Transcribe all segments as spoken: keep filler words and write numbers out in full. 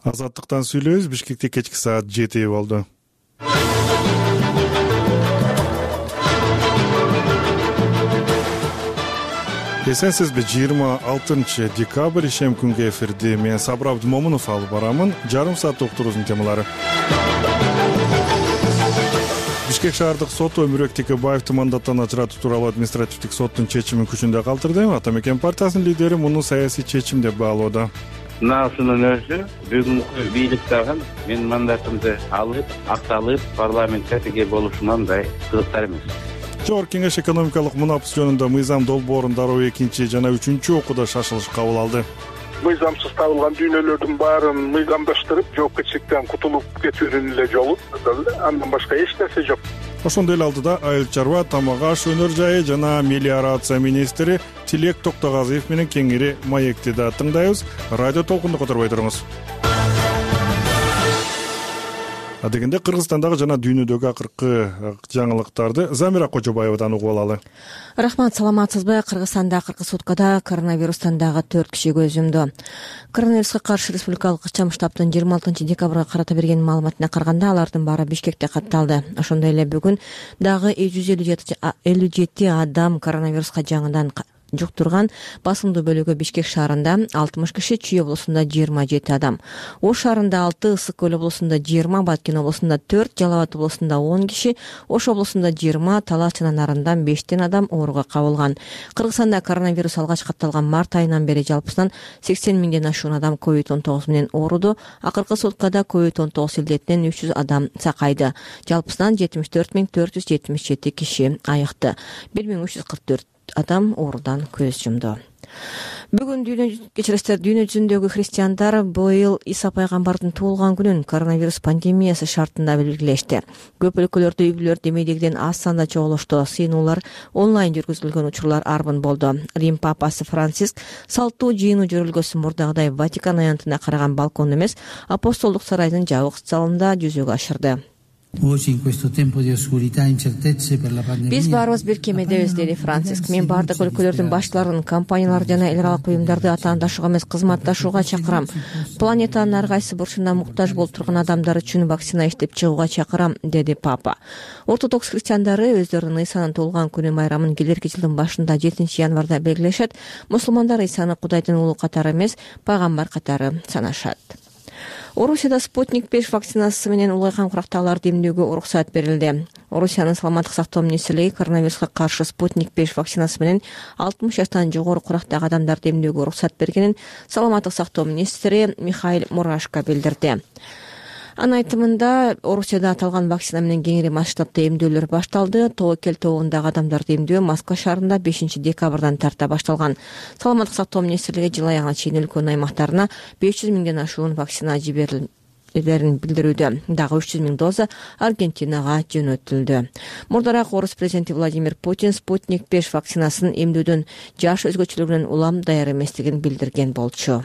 Азаттыктан сүйлөйбүз. Бишкекте кечки саат жети болду. Эсенсизби, жыйырма алтынчы декабрь ишем күнгө эфирди мен Сабыр Абдымомунов алып барамын. Жарым саат уктуруубуздун темалары. Бишкек шаардык соту Өмүрбек Текебаевди мандаттан ажыратуу тууралуу административдик соттун чечимин күчүндө калтырды. Ата Мекен партиясынын лидери муну саясий чечим деп баалоодо. Насынын өзү бүгүнкү бийлик дагы мен мандатымды алып, акталып, парламентте теге болушуман да кызыктар эмес. Жогорку Кеңеш экономикалык мунапыс жөнүндө мыйзам долбоорун дароо экинчи жана үчүнчү окууда шашылыш кабыл алды. Мыйзамсыз табылган дүйнөлөрдүн баарын мыйзамдаштырып, жоопкерчиликтен кутулуп кетүүнүн эле жолу. Андан башка эч нерсе жок. Ошондой эле алдыда айыл чарба, тамак аш, өнөр жайы жана мелиорация министри Тилек Токтогазиев менен кеңири маекти да тыңдайбыз. Радио толкунду которбой туруңуз. Адегенде Кыргызстандагы жана дүйнөдөгү акыркы жаңылыктарды Замира Кожобаевадан угуп алалы. Рахмат, саламатсызбы? Кыргызстанда акыркы суткада коронавирустан дагы төрт киши көз жумду. Коронавируска каршы республикалык ыкчам штабтын жыйырма алтынчы декабрга карата берген маалыматына караганда алардын баары Бишкекте катталды. Ошондой эле бүгүн дагы жүз элүү жети адам коронавируска жаңыдан жуктурган. Басымдуу бөлүгү Бишкек шаарында алтымыш киши, Чүй облусунда жыйырма жети адам, Ош шаарында алты, Ысык Көл облусунда жыйырма, Баткен облусунда төрт, Жалал Абад облусунда он киши, Ош облусунда жыйырма, Талас жана Нарындан бештен адам ооруга кабылган. Кыргызстанда коронавирус алгач катталган март айынан бери жалпысынан сексен миңден ашуун адам ковид он тогуз менен ооруду. Акыркы суткада ковид он тогуз илдетинен үч жүз адам сакайды. Жалпысынан жетимиш төрт миң төрт жүз жетимиш жети киши айыкты. бир миң үч жүз кырк төрт адам оорудан көз жумду. Бүгүн дүйнө кечиресиздер, дүйнө жүзүндөгү христиандар быйыл Иса пайгамбардын туулган күнүн коронавирус пандемиясы шартында белгилешти. Көп өлкөлөрдө үй-бүлөлөр демейдегиден аз санда чогулушту. Сыйынуулар онлайн жүргүзүлгөн учурлар арбын болду. Рим папасы Франциск салттуу жыйынуу жүрүлгөсүн мурдагыдай Ватикан аянтына караган балкон эмес, апостолдук сарайдын жабык залында жүзөгө ашырды. Биз баарыбыз бир кемедебиз, деди Франциск. Мен бардык өлкөлөрдүн башчыларын, компаниялар жана эл аралык уюмдарды атаандашууга эмес, кызматташууга чакырам. Планетанын ар кайсы бурчунда муктаж болуп турган адамдар үчүн вакцина иштеп чыгууга чакырам, деди папа. Ортодокс христиандары өздөрүнүн Исанын туулган күнү майрамын келерки жылдын башында жетинчи январда белгилешет. Мусулмандар Исаны Кудайдын уулу катары эмес, пайгамбар катары санашат. Орусияда Спутник беш вакцинасы менен улгайган курактагыларды эмдөөгө уруксат берилди. Орусиянын саламаттык сактоо министрлиги коронавируска каршы Спутник беш вакцинасы менен алтымыш жаштан жогору курактагы адамдарды эмдөөгө уруксат бергенин саламаттык сактоо министри Михаил Мурашко билдирди. Анын айтымында, Орусияда аталган вакцина менен кеңири масштабта эмдөөлөр башталды. Тобокел тобундагы адамдарды эмдөө Москва шаарында бешинчи декабрдан тарта башталган. Саламаттык сактоо министрлиги жыл аягына чейин өлкөнүн аймактарына беш жүз миңден ашуун вакцина жиберилгенин билдирүүдө. Дагы үч жүз миң доза Аргентинага жөнөтүлдү. Мурдараак орус президенти Владимир Путин Спутник беш вакцинасын эмдөөдөн жаш өзгөчөлүгүнөн улам даяр эместигин билдирген болчу.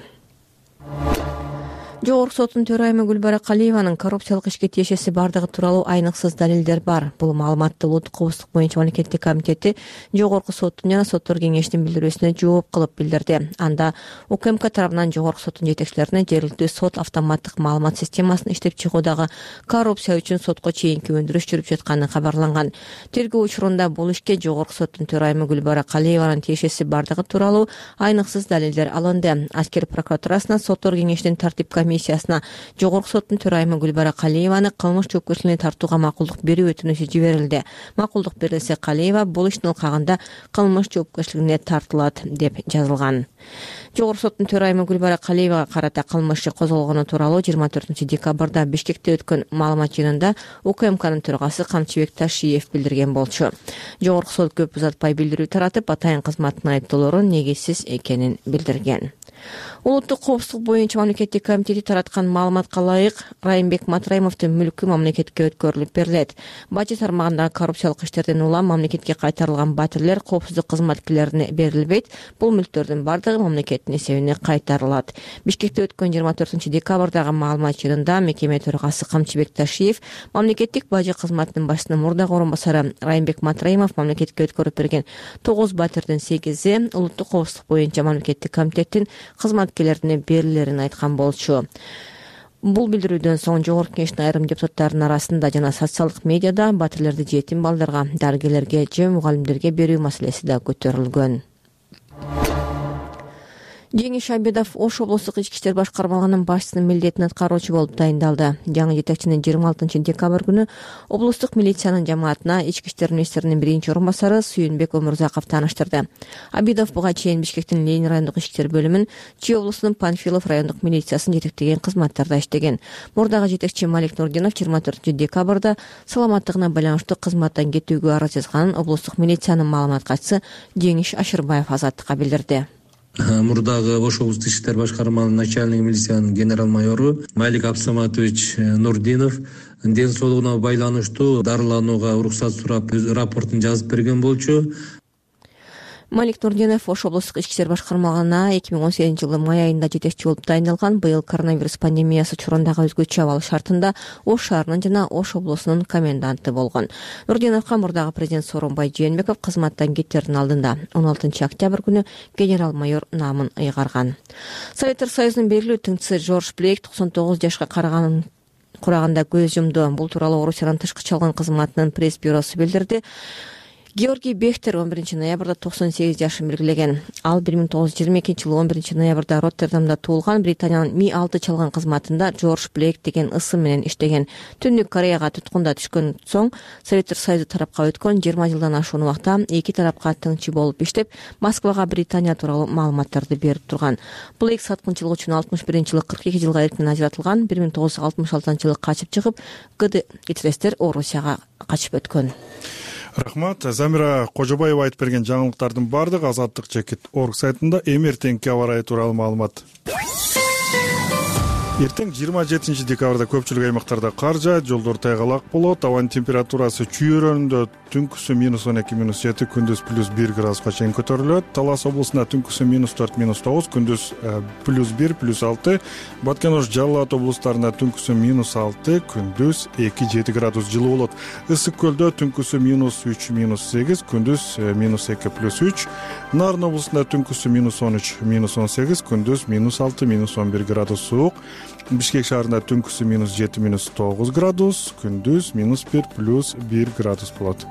Жогорку соттун төрайымы Гүлбара Калиеванын коррупциялык ишке тиешеси бардыгы тууралуу айныксыз далилдер бар. Бул маалыматты улуттук коопсуздук боюнча мамлекеттик комитети Жогорку соттун жана соттор кеңешинин билдирүүсүнө жооп кылып билдирди. Анда УКМК тарабынан Жогорку соттун жетекчилерине жергиликтүү сот автоматтык маалымат системасын иштеп чыгуудагы коррупция үчүн сотко чейинки өндүрүш жүрүп жатканы кабарланган. Тергөө учурунда бул ишке Жогорку соттун төрайымы Гүлбара Калиеванын тиешеси бардыгы тууралуу айныксыз далилдер алынды. Аскер прокуратурасына соттор кеңешинин тартип комиссиясына Жогорку соттун төрайымы Гүлбара Калиеваны кылмыш жоопкерчилигине тартууга макулдук берүү өтүнүшү жиберилди. Макулдук берилсе, Калиева бул иштин ылкагында кылмыш жоопкерчилигине тартылат деп жазылган. Жогорку соттун төрайымы Гүлбара Калиевага карата кылмыш иши козголгону тууралуу жыйырма төртүнчү декабрда Бишкекте өткөн маалымат жыйынында УКМКнын төрагасы Камчыбек Ташиев билдирген болчу. Жогорку сот көп узатпай билдирүү таратып, атайын кызматтын айыптоолорун негизсиз экенин билдирген. Улуттук коопсуздук боюнча мамлекеттик комитети тараткан маалыматка ылайык Райымбек Матраимовдун мүлкү мамлекетке өткөрүлүп берилет. Бажы тармагындагы коррупциялык иштерден улам мамлекетке кайтарылган батирлер коопсуздук кызматкерлерине берилбейт. Бул мүлктөрдүн бардыгы мамлекеттин эсебине кайтарылат. Бишкекте өткөн жыйырма төртүнчү декабрдагы маалымат жыйынында мекеме төрагасы Камчыбек Ташиев, мамлекеттик бажы кызматынын башчысынын мурдагы орун басары Райымбек Матраимов мамлекетке өткөрүп берген тогуз батирдин сегизи улуттук коопсуздук боюнча мамлекеттик комитеттин кызматкерлерине берилерин айткан болчу. Бул билдирүүдөн соң жогорку кеңештин айрым депутаттарынын арасында жана социалдык медиада батирлерди жетим балдарга, дарыгерлерге же мугалимдерге берүү маселеси да көтөрүлгөн. Жеңиш Абидов Ош облустук ички иштер башкармалыгынын башчысынын милдетин аткаруучу болуп тайындалды. Жаңы жетекчинин жыйырма алтынчы декабрь күнү облустук милициянын жамаатына ички иштер министринин биринчи орун басары Сүйүнбек Өмүрзаков тааныштырды. Абидов буга чейин Бишкектин Ленин райондук ички иштер бөлүмүн, Чүй облусунун Панфилов райондук милициясын жетектеген кызматтарда иштеген. Мурдагы жетекчи Малик Нурдинов жыйырма төртүнчү декабрда саламаттыгына байланыштуу кызматтан кетүүгө арыз жазганын облустук милициянын маалымат катчысы Жеңиш Ашырбаев Азаттыкка билдирди. Мурдагы Ош облустук ички иштер башкармалыгынын начальник милициянын генерал-майору Малик Абсаматович Нурдинов ден соолугуна байланыштуу дарыланууга уруксат сурап рапортун жазып берген болчу. Малик Нурдинов Ош облустук ички иштер башкармалыгына эки миң он сегизинчи жылы май айында жетекчи болуп тайындалган. Быйыл коронавирус пандемиясы чорундагы өзгөчө абал шартында Ош шаарынын жана Ош облусунун коменданты болгон. Нурдиновго мурдагы президент Сооронбай Жээнбеков кызматтан кеттердин алдында он алтынчы октябрь күнү генерал-майор наамын ыйгарган. Советтер Союзунун белгилүү тыңчысы Жорж Блейк токсон тогуз жашка караганын кураганда көз жумду. Бул тууралуу Орусиянын тышкы чалган кызматынын пресс бюросу билдирди. Георгий Бехтер он биринчи ноябрда токсон сегиз жашын белгилеген. Ал бир миң тогуз жүз жыйырма экинчи жылы он биринчи ноябрда Роттердамда туулган. Британиянын Ми алты чалган кызматында Жорж Блейк деген ысым менен иштеген. Түндүк Кореяга туткунда түшкөн соң Советтер Союзу тарапка өткөн жыйырма жылдан ашуун убакта эки тарапка тыңчы болуп иштеп, Москвага Британия тууралуу маалыматтарды берип турган. Блейк саткынчылык үчүн алтымыш биринчи жылы кырк эки жылга эркин ажыратылган. бир миң тогуз жүз алтымыш алтынчы жылы качып чыгып, ГД кечиресиздер Орусияга качып өткөн. Рахмат. Замира Кожобаева айтып берген жаңылыктардын бардыгы Азаттык чекит орг сайтында эми эртеңки аба ырайы тууралуу маалымат. Эртең жыйырма жетинчи декабрда көпчүлүк аймактарда кар жаайт, жолдор тайгалак болот. Абанын температурасы Чүй районунда түнкүсү минус он эки минус жети, күндүз плюс бир градуска чейин көтөрүлөт. Талас облусунда түнкүсү минус төрт минус тогуз, күндүз плюс бир плюс алты. Баткен Ош Жалал Абад облустарында түнкүсү минус алты, күндүз эки жети градус жылуу болот. Ысык көлдө түнкүсү минус үч минус сегиз, күндүз минус эки плюс үч. Нарын облусунда түнкүсү минус он үч минус он сегиз, күндүз минус алты минус он бир градус суук. Бишкек шаарында түнкүсү минус жети минус тогуз градус, күндүз минус бир плюс бир градус болот.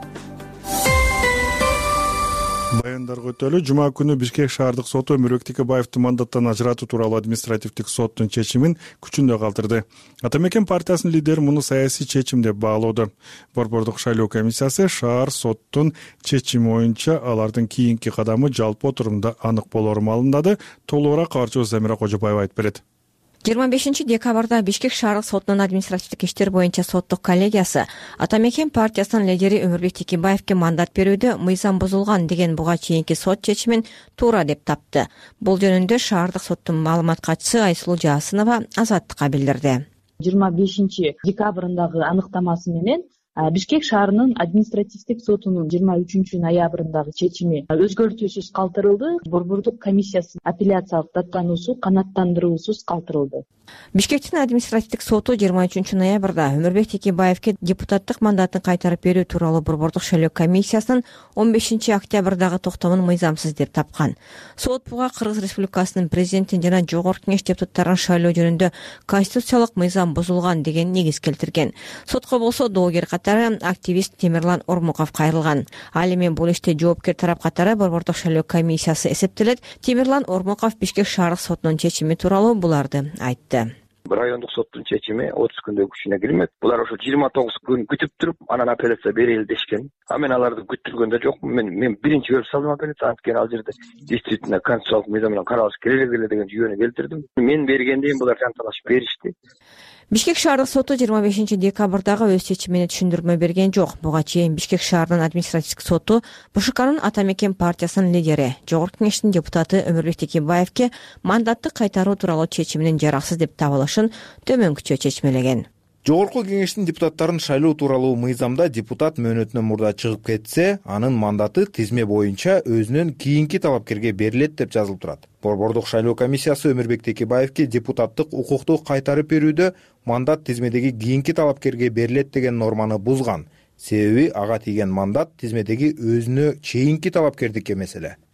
Баяндарга өтөлү. Жума күнү Бишкек шаардык соту Өмүрбек Текебаевди мандаттан ажыратуу тууралуу административдик соттун чечимин күчүндө калтырды. Атамекен партиясынын лидери муну саясий чечим деп баалоодо. Борбордук шайлоо комиссиясы шаар соттун чечими боюнча алардын кийинки кадамы жалпы отурумда анык болорун маалымдады. Толугураак кабарчыбыз Замира Кожобаева айтып берет. жыйырма бешинчи декабрда Бишкек шаардык сотунун административдик иштер боюнча соттук коллегиясы Атамекен партиясынын лидери Өмүрбек Текебаевге мандат берүүдө мыйзам бузулган деген буга чейинки сот чечимин туура деп тапты. Бул жөнүндө шаардык соттун маалымат катчысы Айсулуу Жаасынова Азаттыкка билдирди. жыйырма бешинчи декабрындагы аныктамасы менен Бишкек шаарынын административдик сотунун жыйырма үчүнчү ноябрындагы чечими өзгөртүүсүз калтырылды. Борбордук комиссиясынын апелляциялык даттануусу канааттандыруусуз калтырылды. Бишкектин административдик соту жыйырма үчүнчү ноябрда Өмүрбек Текебаевге депутаттык мандатын кайтарып берүү тууралуу Борбордук шайлоо комиссиясынын он бешинчи октябрдагы токтомун мыйзамсыз деп тапкан. Сот буга Кыргыз Республикасынын президентин жана жогорку кеңеш депутаттарын шайлоо жөнүндө конституциялык мыйзам бузулган деген негиз келтирген. Сотко болсо доогер катары активист Темирлан Ормуков кайрылган. Ал эми бул иште жоопкер тарап катары Борбордук шайлоо комиссиясы эсептелет. Темирлан Ормуков Бишкек шаардык сотунун чечими тууралуу буларды айтты. Райондук соттун чечими отуз күндө күчүнө кирмек. Булар ошо жыйырма тогуз күн күтүп туруп, анан апелляция берели дешкен. А мен аларды күттүргөндө жокмун. Мен мен биринчи көрүп салдым апелляция, анткени ал жерде действительно конституциялык мыйзам менен каралыш керек эле деген жүйөнү келтирдим. Мен бергенден булар жанталашып беришти. Бишкек шаардык соту жыйырма бешинчи декабрдагы өз чечимине түшүндүрмө берген жок. Буга чейин Бишкек шаарынын административдик соту Б Ш Кнын Атамекен партиясынын лидери, жогорку кеңештин депутаты Өмүрбек Текебаевге мандатты кайтаруу тууралуу чечиминин жараксыз деп табылышын төмөнкүчө чечмелеген. Жогорку кеңештин депутаттарын шайлоо тууралуу мыйзамда депутат мөөнөтүнөн мурда чыгып кетсе, анын мандаты тизме боюнча өзүнөн кийинки талапкерге берилет деп жазылып турат. Борбордук шайлоо комиссиясы Өмүрбек Текебаевге депутаттык укукту кайтарып берүүдө мандат тизмедеги кийинки талапкерге берилет деген норманы бузган. Себеби ага тийген мандат тизмедеги өзүнө чейинки талапкердикке эмес эле.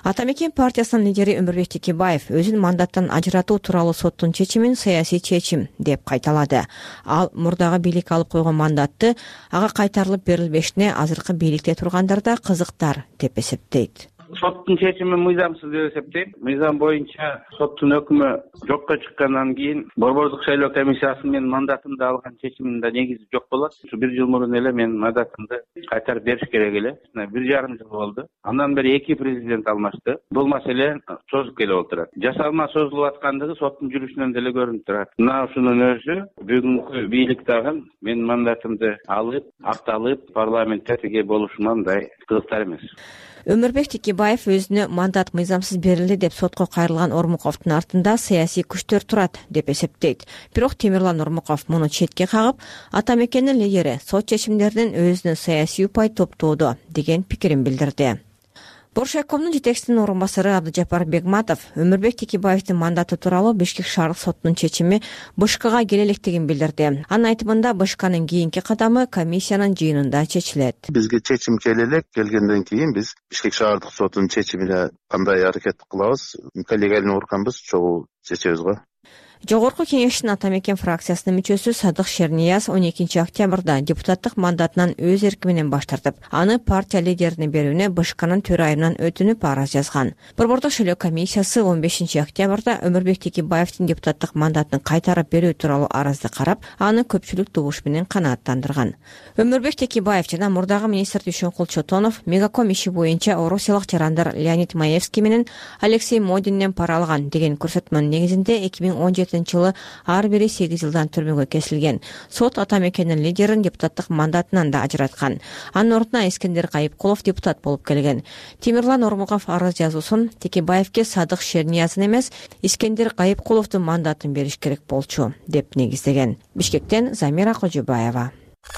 Ата Мекен партиясынын лидери Өмүрбек Текебаев өзүн мандаттан ажыратуу тууралуу соттун чечимин саясий чечим деп кайталады. Ал мурдагы бийлик алып койгон мандатты ага кайтарылып берилбешине азыркы бийликте тургандар да кызыктар деп эсептейт. Соттун чечими мыйзамсыз деп эсептейм. Мыйзам боюнча соттун өкүмү жокко чыккандан кийин Борбордук шайлоо комиссиясы менин мандатымды алган чечимин да негизи жок болот. Ушу бир жыл мурун эле мен мандатымды кайтарып бериш керек эле. Бир жарым жыл болду. Андан бери эки президент алмашты. Бул маселе созуп келип отурат. Жасалма созулуп аткандыгы соттун жүрүшүнөн деле көрүнүп турат. Мына ушунун өзү бүгүнкү бийлик дагы менин мандатымды алып, акталып, парламентте тиге болушу мындай кызыктар эмес. Өмүрбек Текебаев өзүнө мандат мыйзамсыз берилди деп сотко кайрылган Ормуковдун артында саясий күчтөр турат деп эсептейт. Бирок Темирлан Ормуков муну четке кагып, Ата Мекендин лидери сот чечимдеринин өзүнө саясий упай топтоодо деген пикирин билдирди. Боршайкомдун жетекчисинин орун басары Абдыжапар Бегматов Өмүрбек Текебаевдин мандаты тууралуу Бишкек шаардык сотунун чечими БШКга келе электигин билдирди. Анын айтымында БШКнын кийинки кадамы комиссиянын жыйынында чечилет. Бизге чечим келе элек, келгенден кийин биз Бишкек шаардык сотунун чечимине кандай аракет кылабыз, коллегиальный органбыз, чогуу чечебиз го. Жогорку кеңештин Ата Мекен фракциясынын мүчөсү Садык Шернияз он экинчи октябрда депутаттык мандатынан өз эрки менен баш тартып, аны партия лидерине берүүнү БШКнын төрайымынан өтүнүп арыз жазган. Борбордук шайлоо комиссиясы он бешинчи октябрда Өмүрбек Текебаевдин депутаттык мандатын кайтарып берүү тууралуу арызды карап, аны көпчүлүк добуш менен канааттандырган. Өмүрбек Текебаев жана мурдагы министр Дүйшөнкул Чотонов Мегаком иши боюнча орусиялык жарандар Леонид Маевский менен Алексей Модинден пара алган деген көрсөтмөнүн негизинде эки миң он жетинчи жылы ар бири сегиз жылдан түрмөгө кесилген. Сот Ата Мекендин лидерин депутаттык мандатынан да ажыраткан. Анын ордуна Искендер Кайыпкулов депутат болуп келген. Темирлан Ормуков арыз жазуусун Текебаевке Садык Шерниязын эмес, Искендер Кайыпкуловдун мандатын бериш керек болчу деп негиздеген. Бишкектен Замира Кожобаева.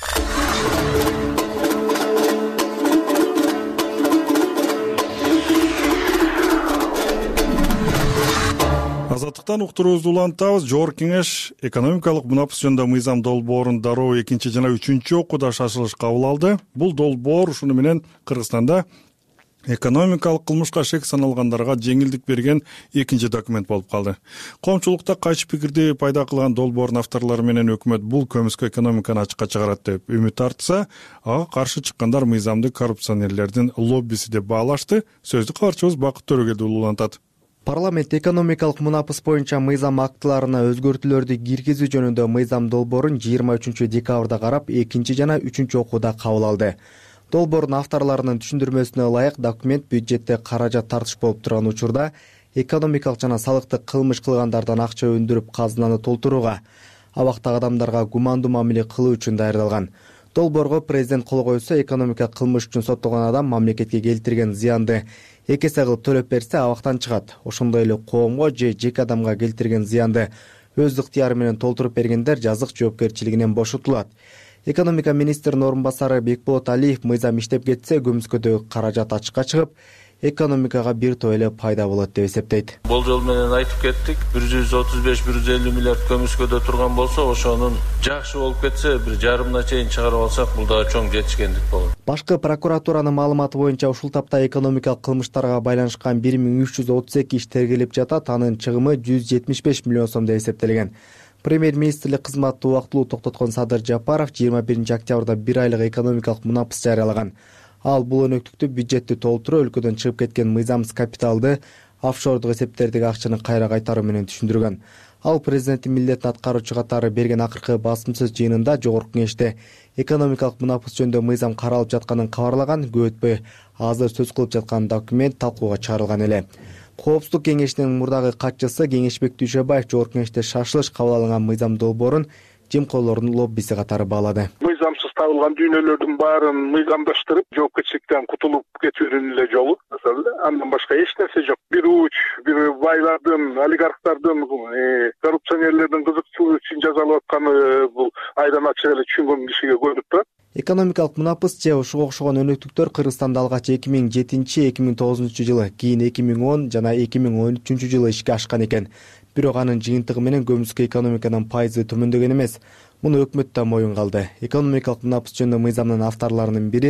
Азаттыктан уктуруубузду улантабыз. Жогорку кеңеш экономикалык мунапыс жөнүндө мыйзам долбоорун дароо экинчи жана үчүнчү окууда шашылыш кабыл алды. Бул долбоор ушуну менен Кыргызстанда экономикалык кылмышка шек саналгандарга жеңилдик берген экинчи документ болуп калды. Коомчулукта кайчы пикирди пайда кылган долбоордун авторлору менен өкмөт бул көмүскө экономиканы ачыкка чыгарат деп үмүт артса, ага каршы чыккандар мыйзамды коррупционерлердин лоббиси деп баалашты. Сөздү кабарчыбыз Бакыт Төрөгелди улантат. Парламент экономикалык мунапыс боюнча мыйзам актыларына өзгөртүүлөрдү киргизүү жөнүндө мыйзам долбоорун жыйырма үчүнчү декабрда карап, экинчи жана үчүнчү окууда кабыл алды. Долбоордун авторлорунун түшүндүрмөсүнө ылайык, документ бюджетте каражат тартыш болуп турган учурда экономикалык жана салыктык кылмыш кылгандардан акча өндүрүп казынаны толтурууга, абактагы адамдарга гумандуу мамиле кылуу үчүн даярдалган. Долбоорго президент кол койсо, экономика кылмыш үчүн соттолгон адам мамлекетке келтирген зыянды эки эсе кылып төлөп берсе абактан чыгат. Ошондой эле коомго же жеке адамга келтирген зыянды өз ыктыяры менен толтуруп бергендер жазык жоопкерчилигинен бошотулат. Экономика министринин орун басары Бекболот Алиев мыйзам иштеп кетсе, көмүскөдөгү каражат ачыкка чыгып, экономикага бир топ эле пайда болот деп эсептейт. Болжол менен айтып кеттик, бир жүз отуз беш — бир жүз элүү миллиард көмүскөдө турган болсо, ошонун жакшы болуп кетсе, бир жарымына чейин чыгарып алсак, бул да чоң жетишкендик болот. Башкы прокуратуранын маалыматы боюнча ушул тапта экономикалык кылмыштарга байланышкан бир миң үч жүз отуз эки иш тергелип жатат, анын чыгымы жүз жетимиш беш миллион сом деп эсептелген. Премьер-министрлик кызматты убактылуу токтоткон Садыр Жапаров жыйырма биринчи октябрда бир айлык экономикалык мунапыс жарыялаган. Ал бул өнөктүктү бюджетти толтуруу, өлкөдөн чыгып кеткен мыйзамсыз капиталды, офшордук эсептердеги акчаны кайра кайтаруу менен түшүндүргөн. Ал президенттин милдетин аткаруучу катары берген акыркы басымсыз жыйынында жогорку кеңеште экономикалык мунапыс жөнүндө мыйзам каралып жатканын кабарлаган. Көп өтпөй азыр сөз кылып жаткан документ талкууга чыгарылган эле. Коопсуздук кеңешинин мурдагы катчысы Кеңешбек Дүйшөбаев жогорку кеңеште шашылыш кабыл алынган мыйзам долбоорун жемкорлордун лоббиси катары баалады. Мыйзамсыз табылган дүйнөлөрдүн баарын мыйзамдаштырып, жоопкерчиликтен кутулуп кетүүнүн эле жолу. Андан башка эч нерсе жок. Бир уч, бир байлардын, олигархтардын, коррупционерлердин кызыкчылыгы үчүн жазалап атканы бул айдан ачык эле түшүнгөн кишиге көрүнүп турат. Экономикалык мунапыс же ушуга окшогон өнөктүктөр Кыргызстанда алгач эки миң жетинчи — эки миң тогузунчу жылы, кийин эки миң он жана эки миң он үчүнчү жылы ишке ашкан экен. Бирок анын жыйынтыгы менен көмүскө экономиканын пайызы төмөндөгөн эмес. Муну өкмөт да моюнга алды. Экономикалык мунапыс жөнүндө мыйзамдын авторлорунун бири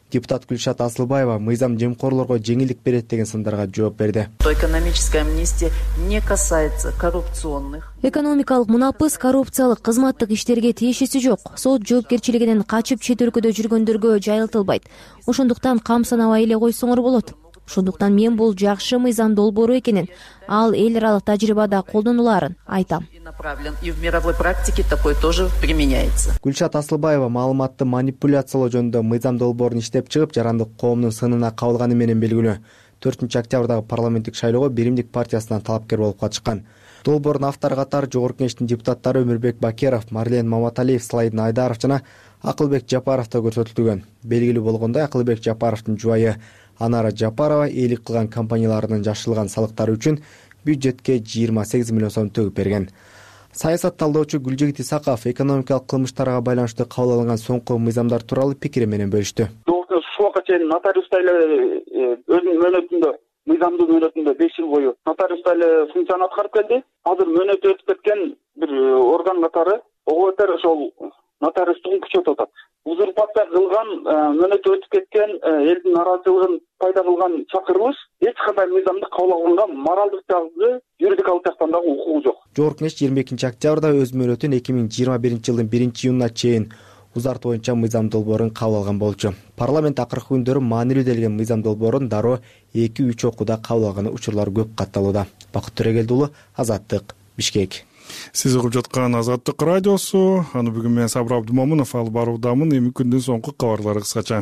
Депутат Гүлшат Асылбаева мыйзам жемкорлорго жеңилдик берет деген сындарга жооп берди. Экономическая амнистия не касается коррупционных. Экономикалык мунапыс коррупциялык кызматтык иштерге тиешеси жок. Сот жоопкерчилигинен качып чет өлкөдө жүргөндөргө жайылтылбайт. Ошондуктан кам санабай эле койсоңор болот. Ошондуктан мен бул жакшы мыйзам долбоору экенин, ал эл аралык тажрыйбада колдонуларын айтам. И в мировой практике такой тоже применяется. Гүлшат Асылбаева маалыматты манипуляциялоо жөнүндө мыйзам долбоорун иштеп чыгып, жарандык коомдун сынына кабылганы менен белгилүү. төртүнчү октябрдагы парламенттик шайлоого Биримдик партиясынан талапкер болуп катышкан. Долбоордун автору катары Жогорку Кеңештин депутаттары Өмүрбек Бакеров, Марлен Маматалиев, Слайдин Айдаров жана Акылбек Жапаров да көрсөтүлгөн. Белгилүү болгондой, Акылбек Жапаровдун жубайы Анара Жапарова эйлик кылган компанияларынын жашырылган салыктары үчүн бюджетке жыйырма сегиз миллион сом төгүп берген. Саясат талдоочу Гүлжигит Исаков экономикалык кылмыштарга байланыштуу кабыл алынган соңку мыйзамдар тууралуу пикири менен бөлүштү. Ушуга чейин нотариустар эле өзүнүн мөөнөтүндө, мыйзамдуу мөөнөтүндө беш жыл бою нотариустар эле функцияны аткарып келди. Азыр мөөнөтү өтүп кеткен бир орган катары ого бетер ошол нотариустугун күчөтүп атат. Узурпация кылган, мөөнөтү өтүп кеткен, элдин нараазычылыгын пайда кылган чакырылыш эч кандай мыйзамды кабыл алганга моралдык жагы, юридикалык жактан дагы укугу жок. Жогорку Кеңеш жыйырма экинчи октябрда өз мөөнөтүн эки миң жыйырма биринчи жылдын биринчи июнуна чейин узартуу боюнча мыйзам долбоорун кабыл алган болчу. Парламент акыркы күндөрү маанилүү делген мыйзам долбоорун дароо эки үч окууда кабыл алганы учурлар көп катталууда. Бакыт Төрөгелди уулу, Азаттык, Бишкек. Сиз угуп жаткан Азаттык радиосу. Аны бүгүн мен Сабыр Абдымомунов алып баруудамын. Эми күндүн соңку кабарлары кыскача.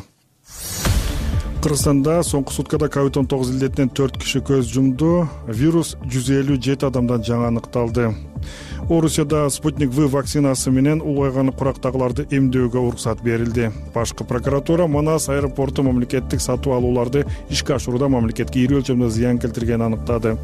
Кыргызстанда соңку суткада ковид он тогуз илдетинен төрт киши көз жумду. Вирус жүз элүү жети адамдан жаңы аныкталды. Орусияда Спутник В вакцинасы менен улгайган курактагыларды эмдөөгө уруксат берилди. Башкы прокуратура Манас аэропорту мамлекеттик сатып алууларды ишке ашырууда мамлекетке ири өлчөмдө зыян келтиргенин аныктады.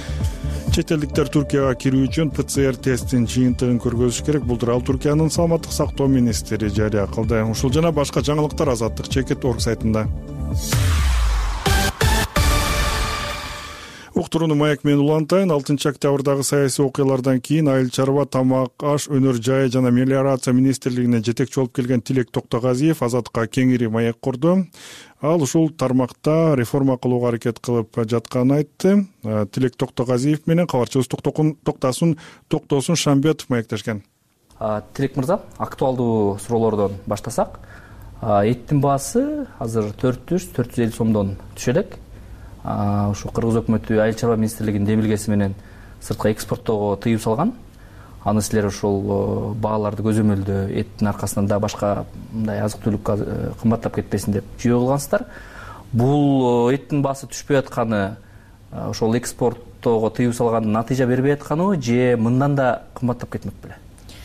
Чет элдиктер Туркияга кирүү үчүн ПЦР тесттин жыйынтыгын көргөзүш керек. Бул тууралуу Туркиянын саламаттык сактоо министри жарыя кылды. Ушул жана башка жаңылыктар Азаттык чекит орг сайтында. Уктурууну маек менен улантайын. алтынчы октябрдагы саясий окуялардан кийин айыл чарба, тамак, аш, өнөр жай жана мелиорация министрлигине жетекчи болуп келген Тилек Токтогазиев Азаттыкка кеңири маек курду. Ал ушул тармакта реформа кылууга аракет кылып жатканын айтты. Тилек Токтогазиев менен кабарчыбыз Токтосун Токтосун Шамбетов маектешкен. Тилек мырза, актуалдуу суроолордон баштасак, эттин баасы азыр төрт жүз төрт жүз элүү сомдон түшө элек. Ушу Кыргыз өкмөтү айыл чарба министрлигинин демилгеси менен сыртка экспорттоого тыюу салган. Аны силер ошол бааларды көзөмөлдө эттин аркасынан да башка мындай азык түлүк кымбаттап кетпесин деп жүйө кылгансыздар. Бул эттин баасы түшпөй атканы ошол экспорттоого тыюу салган натыйжа бербей атканыбы же мындан да кымбаттап кетмек беле?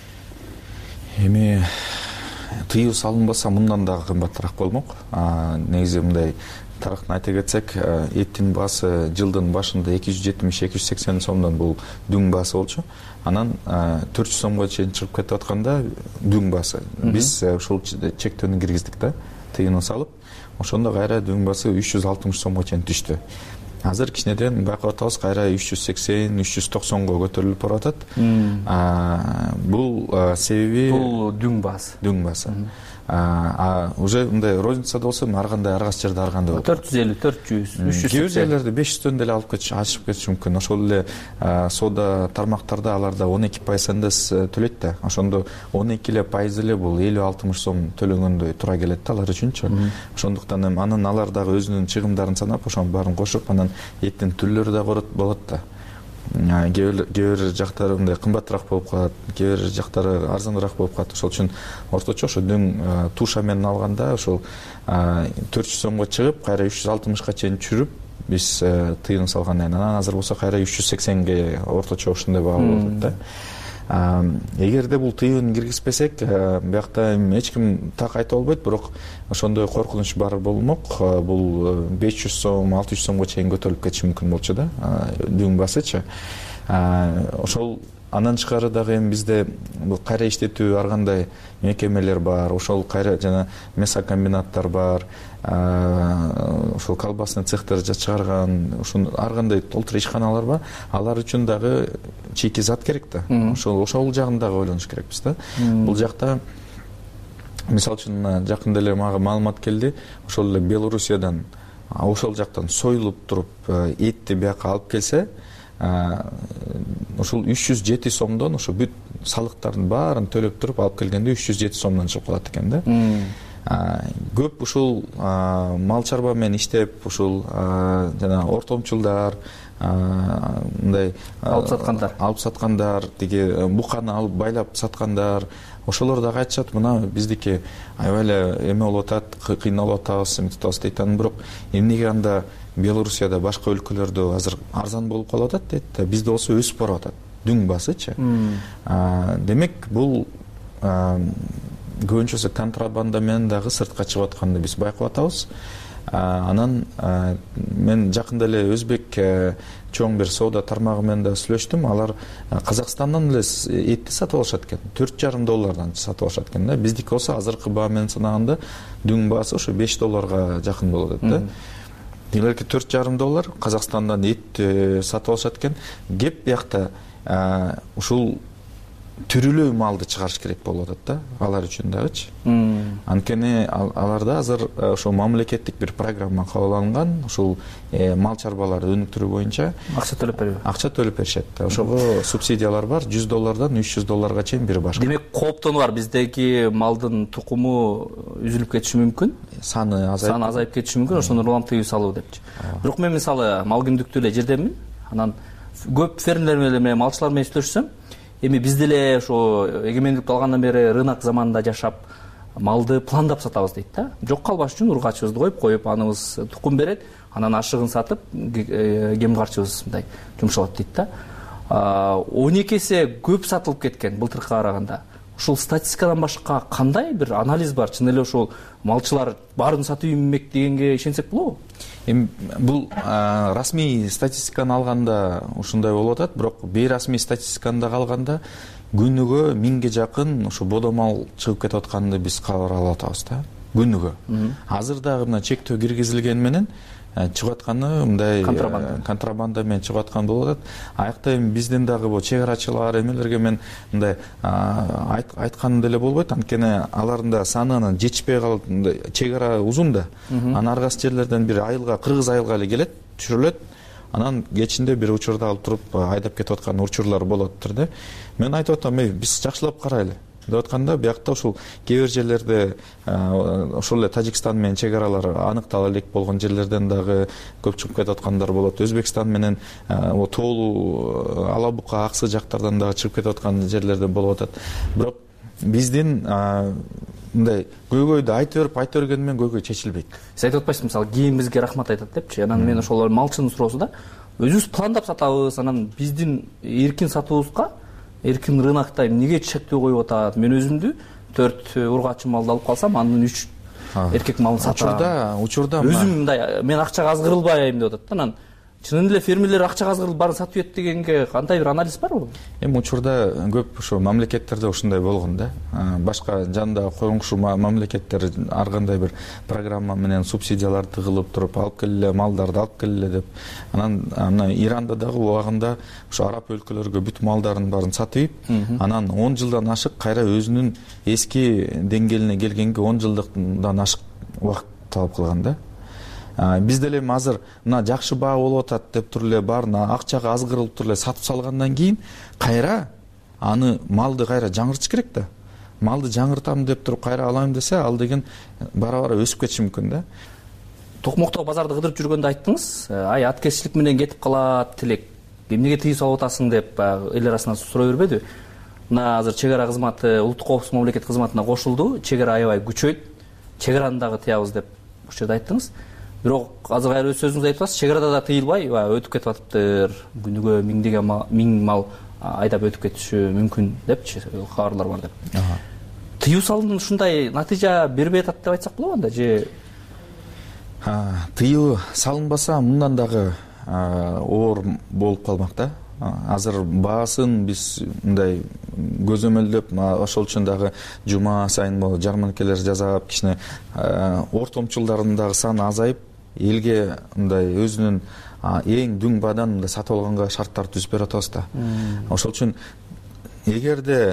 Эми тыюу салынбаса мындан дагы кымбатыраак болмок. Негизи мындай тарыхтан айта кетсек, эттин баасы жылдын башында эки жүз жетимиш эки жүз сексен сомдон бул дүң баасы болчу. Анан төрт жүз сомго чейин чыгып кетип атканда дүң баасы. Биз ушул чектөөнү киргиздик да, тыюуну салып, ошондо кайра дүң баасы үч жүз алтымыш сомго чейин түштү. Азыр кичинеден байкап атабыз, кайра үч жүз сексен үч жүз токсонго көтөрүлүп баратат. Бул себеби бул дүң баасы. Дүң баасы. А уже мындай розницада болсо ар кандай ар кайсы жерде ар кандай болот. төрт жүз элүү, төрт жүз, үч жүз. Кээ бир жерлерде беш жүздөн деле алып кетиш, ашып кетиши мүмкүн. Ошол эле соода тармактарда аларда он эки пайыз ндс төлөйт да. Ошондо он эки эле пайыз эле бул элүү алтымыш сом төлөгөндөй туура келет да алар үчүнчү. Ошондуктан эми анын алар дагы өзүнүн чыгымдарын санап, ошонун баарын кошуп, анан эттин түрлөрү да болот да. Кээ бир жактары мындай кымбатыраак болуп калат, кээ бир жактары арзаныраак болуп калат. Ошол үчүн орточо ошо дүң туша менен алганда ошол төрт жүз сомго чыгып, кайра үч жүз алтымышка чейин түшүрүп, биз тыюуну салгандан кийин анан азыр болсо кайра үч жүз сексенге орточо ушундай баа болот да. Эгерде бул тыюуну киргизбесек, биякта эч ким так айта болбойт, бирок ошондой коркунуч бар болмок. Бул беш жүз сом, алты жүз сомго чейин көтөрүлүп кетиши мүмкүн болчу да, дүң баасычы. Ошол андан тышкары дагы эми бизде бул кайра иштетүү ар кандай мекемелер бар, ошол кайра жана мясокомбинаттар бар, ошол колбасный цехтер чыгарган, ушун ар кандай толтура ишканалар бар. Алар үчүн дагы чийки зат керек да. Ошол ошол жагын дагы ойлонуш керекпиз да. Бул жакта мисалы үчүн жакында эле мага маалымат келди, ошол эле Белоруссиядан ошол жактан союлуп туруп этти бияка алып келсе, ушул үч жүз жети сомдон ошо бүт салыктардын баарын төлөп туруп алып келгенде үч жүз жети сомдон чыгып калат экен да. Көп ушул мал чарба менен иштеп, ушул жана ортомчулдар, мындай алып саткандар, алып саткандар, тиги буканы алып байлап саткандар, ошолор дагы айтышат, мына биздики аябай эле эме болуп атат, кыйналып атабыз, эметип атабыз дейт. Анан бирок эмнеге анда Белоруссияда, башка өлкөлөрдө азыр арзан болуп калып атат дейт да, бизде болсо өсүп барып атат. Дүң басычы. Демек, бул көбүнчөсү контрабанда менен дагы сыртка чыгып атканды биз байкап атабыз. Анан мен жакында эле өзбек чоң бир соода тармагы менен да сүйлөштүм. Алар Казакстандан эле этти сатып алышат экен. төрт жарым доллардан сатып алышат экен да. Биздики болсо азыркы баа менен санаганда дүң баасы ошо беш долларга жакын болот атат да. Дегелерки төрт жарым доллар Казакстандан эт сатып алышат экен. Кеп биякта ушул түрүлүү малды чыгарыш керек болуп атат да, алар үчүн дагычы. Анткени аларда азыр ошо мамлекеттик бир программа кабыл алынган, ушул мал чарбаларды өнүктүрүү боюнча акча төлөп берүү. Акча төлөп беришет. Ошого субсидиялар бар, жүз доллардан үч жүз долларга чейин бир башка. Демек, кооптону бар, биздеги малдын тукуму үзүлүп кетиши мүмкүн. Саны азайып, саны азайып кетиши мүмкүн, ошону улам тыюу салуу депчи. Бирок мен мисалы мал күндүктүү эле жердемин. Анан көп фермерлер менен, малчылар менен сүйлөшсөм, эми биз деле ошо эгемендикти алгандан бери рынок заманында жашап, малды пландап сатабыз дейт да. Жок калбаш үчүн ургачыбызды коюп коюп, аныбыз тукум берет, анан ашыгын сатып, кем карчыбыз мындай жумшалат дейт да. он эки эсе көп сатылып кеткен былтыркыга караганда. Ушул статистикадан башка кандай бир анализ бар? Чын эле ошол малчылар баарын сатып иймек дегенге ишенсек болобу? Эми бул расмий статистиканы алганда ушундай болуп атат, бирок бейрасмий статистиканы дагы алганда күнүгө миңге жакын ушу бодомал чыгып кетип атканды биз кабар алып атабыз да. Күнүгө. Азыр дагы мына чектөө киргизилгени менен чыгып атканы мындай контрабанда менен чыгып аткан болуп атат. Аякта эми бизден дагы бул чек арачылар эмелерге мен мындай айтканым деле болбойт, анткени алардын да саны жетишпей калып, чек ара узун да. Анан ар кайсы жерлерден бир айылга, кыргыз айылга эле келет, түшүрүлөт. Анан кечинде бир учурда алып туруп айдап кетип аткан учурлар болот да. Мен айтып атам, биз жакшылап карайлы деп атканда, биякта ушул кээ бир жерлерде ошол эле Тажикстан менен чек аралар аныктала элек болгон жерлерден дагы көп чыгып кетип аткандар болот. Өзбекстан менен Тоолу, Ала Бука, Аксы жактардан дагы чыгып кетип аткан жерлерде болуп атат. Бирок биздин мындай көйгөйдү айта берип айта бергени менен көйгөй чечилбейт. Сиз айтып атпайсызбы, мисалы кийин бизге рахмат айтат депчи. Анан мен ошол малчынын суроосу да, өзүбүз пландап сатабыз, анан биздин эркин сатуубузга, эркин рынокто эмнеге чектөө коюп атат? Мен өзүмдү төрт ургачы малды алып калсам, анын үч эркек малын сатам. Учурда, учурда өзүм мындай мен акчага азгырылбайм деп атат да. Анан чынын эле фермерлер акчага азгырылып баарын сатып ийет дегенге кандай бир анализ барбы? Эми учурда көп ошо мамлекеттерде ушундай болгон да. Башка жанында коңшу мамлекеттер ар кандай бир программа менен субсидиялар тыгылып туруп, алып келе малдарды алып келе деп. Анан мына Иранда дагы убагында ошо араб өлкөлөргө бүт малдарын баарын сатып, анан он жылдан ашык кайра өзүнүн эски деңгээлине келгенге он жылдан ашык убакыт талап кылган да. Биз деле азыр мына жакшы баа болуп атат деп туруп эле баарына акчага азгырылып туруп эле сатып салгандан кийин кайра аны малды кайра жаңыртыш керек да. Малды жаңыртам деп туруп кайра алайм десе, ал деген бара-бара өсүп кетиши мүмкүн да. Токмокто базарды кыдырып жүргөндө айттыңыз, ай аткезчилик менен кетип калат тилек. Эмнеге тыюу салып атасың деп эл арасынан суроо бербедиби? Мына азыр чек ара кызматы, улуттук коопсуздук мамлекет кызматына кошулду, чек ара аябай күчөйт, чек араны дагы тыябыз деп ушул жерде айттыңыз. Бирок азыр кайра өз сөзүңүздү айтып атасыз, чек арада да тыйылбай, өтүп кетип атыптыр, күнүгө миңдеген миң мал айдап өтүп кетиши мүмкүн депчи кабарлар бар деп. Тыюу салынып ушундай натыйжа бербей атат деп айтсак болобу анда же? Тыюу салынбаса мындан дагы оор болуп калмак да. Азыр баасын биз мындай көзөмөлдөп, ошол үчүн дагы жума сайын могу жарманкелер жасап, кичине ортомчулдардын дагы саны азайып, элге мындай өзүнүн эң дүң баадан сатып алганга шарттар түзүп берип атабыз да. Ошол үчүн эгерде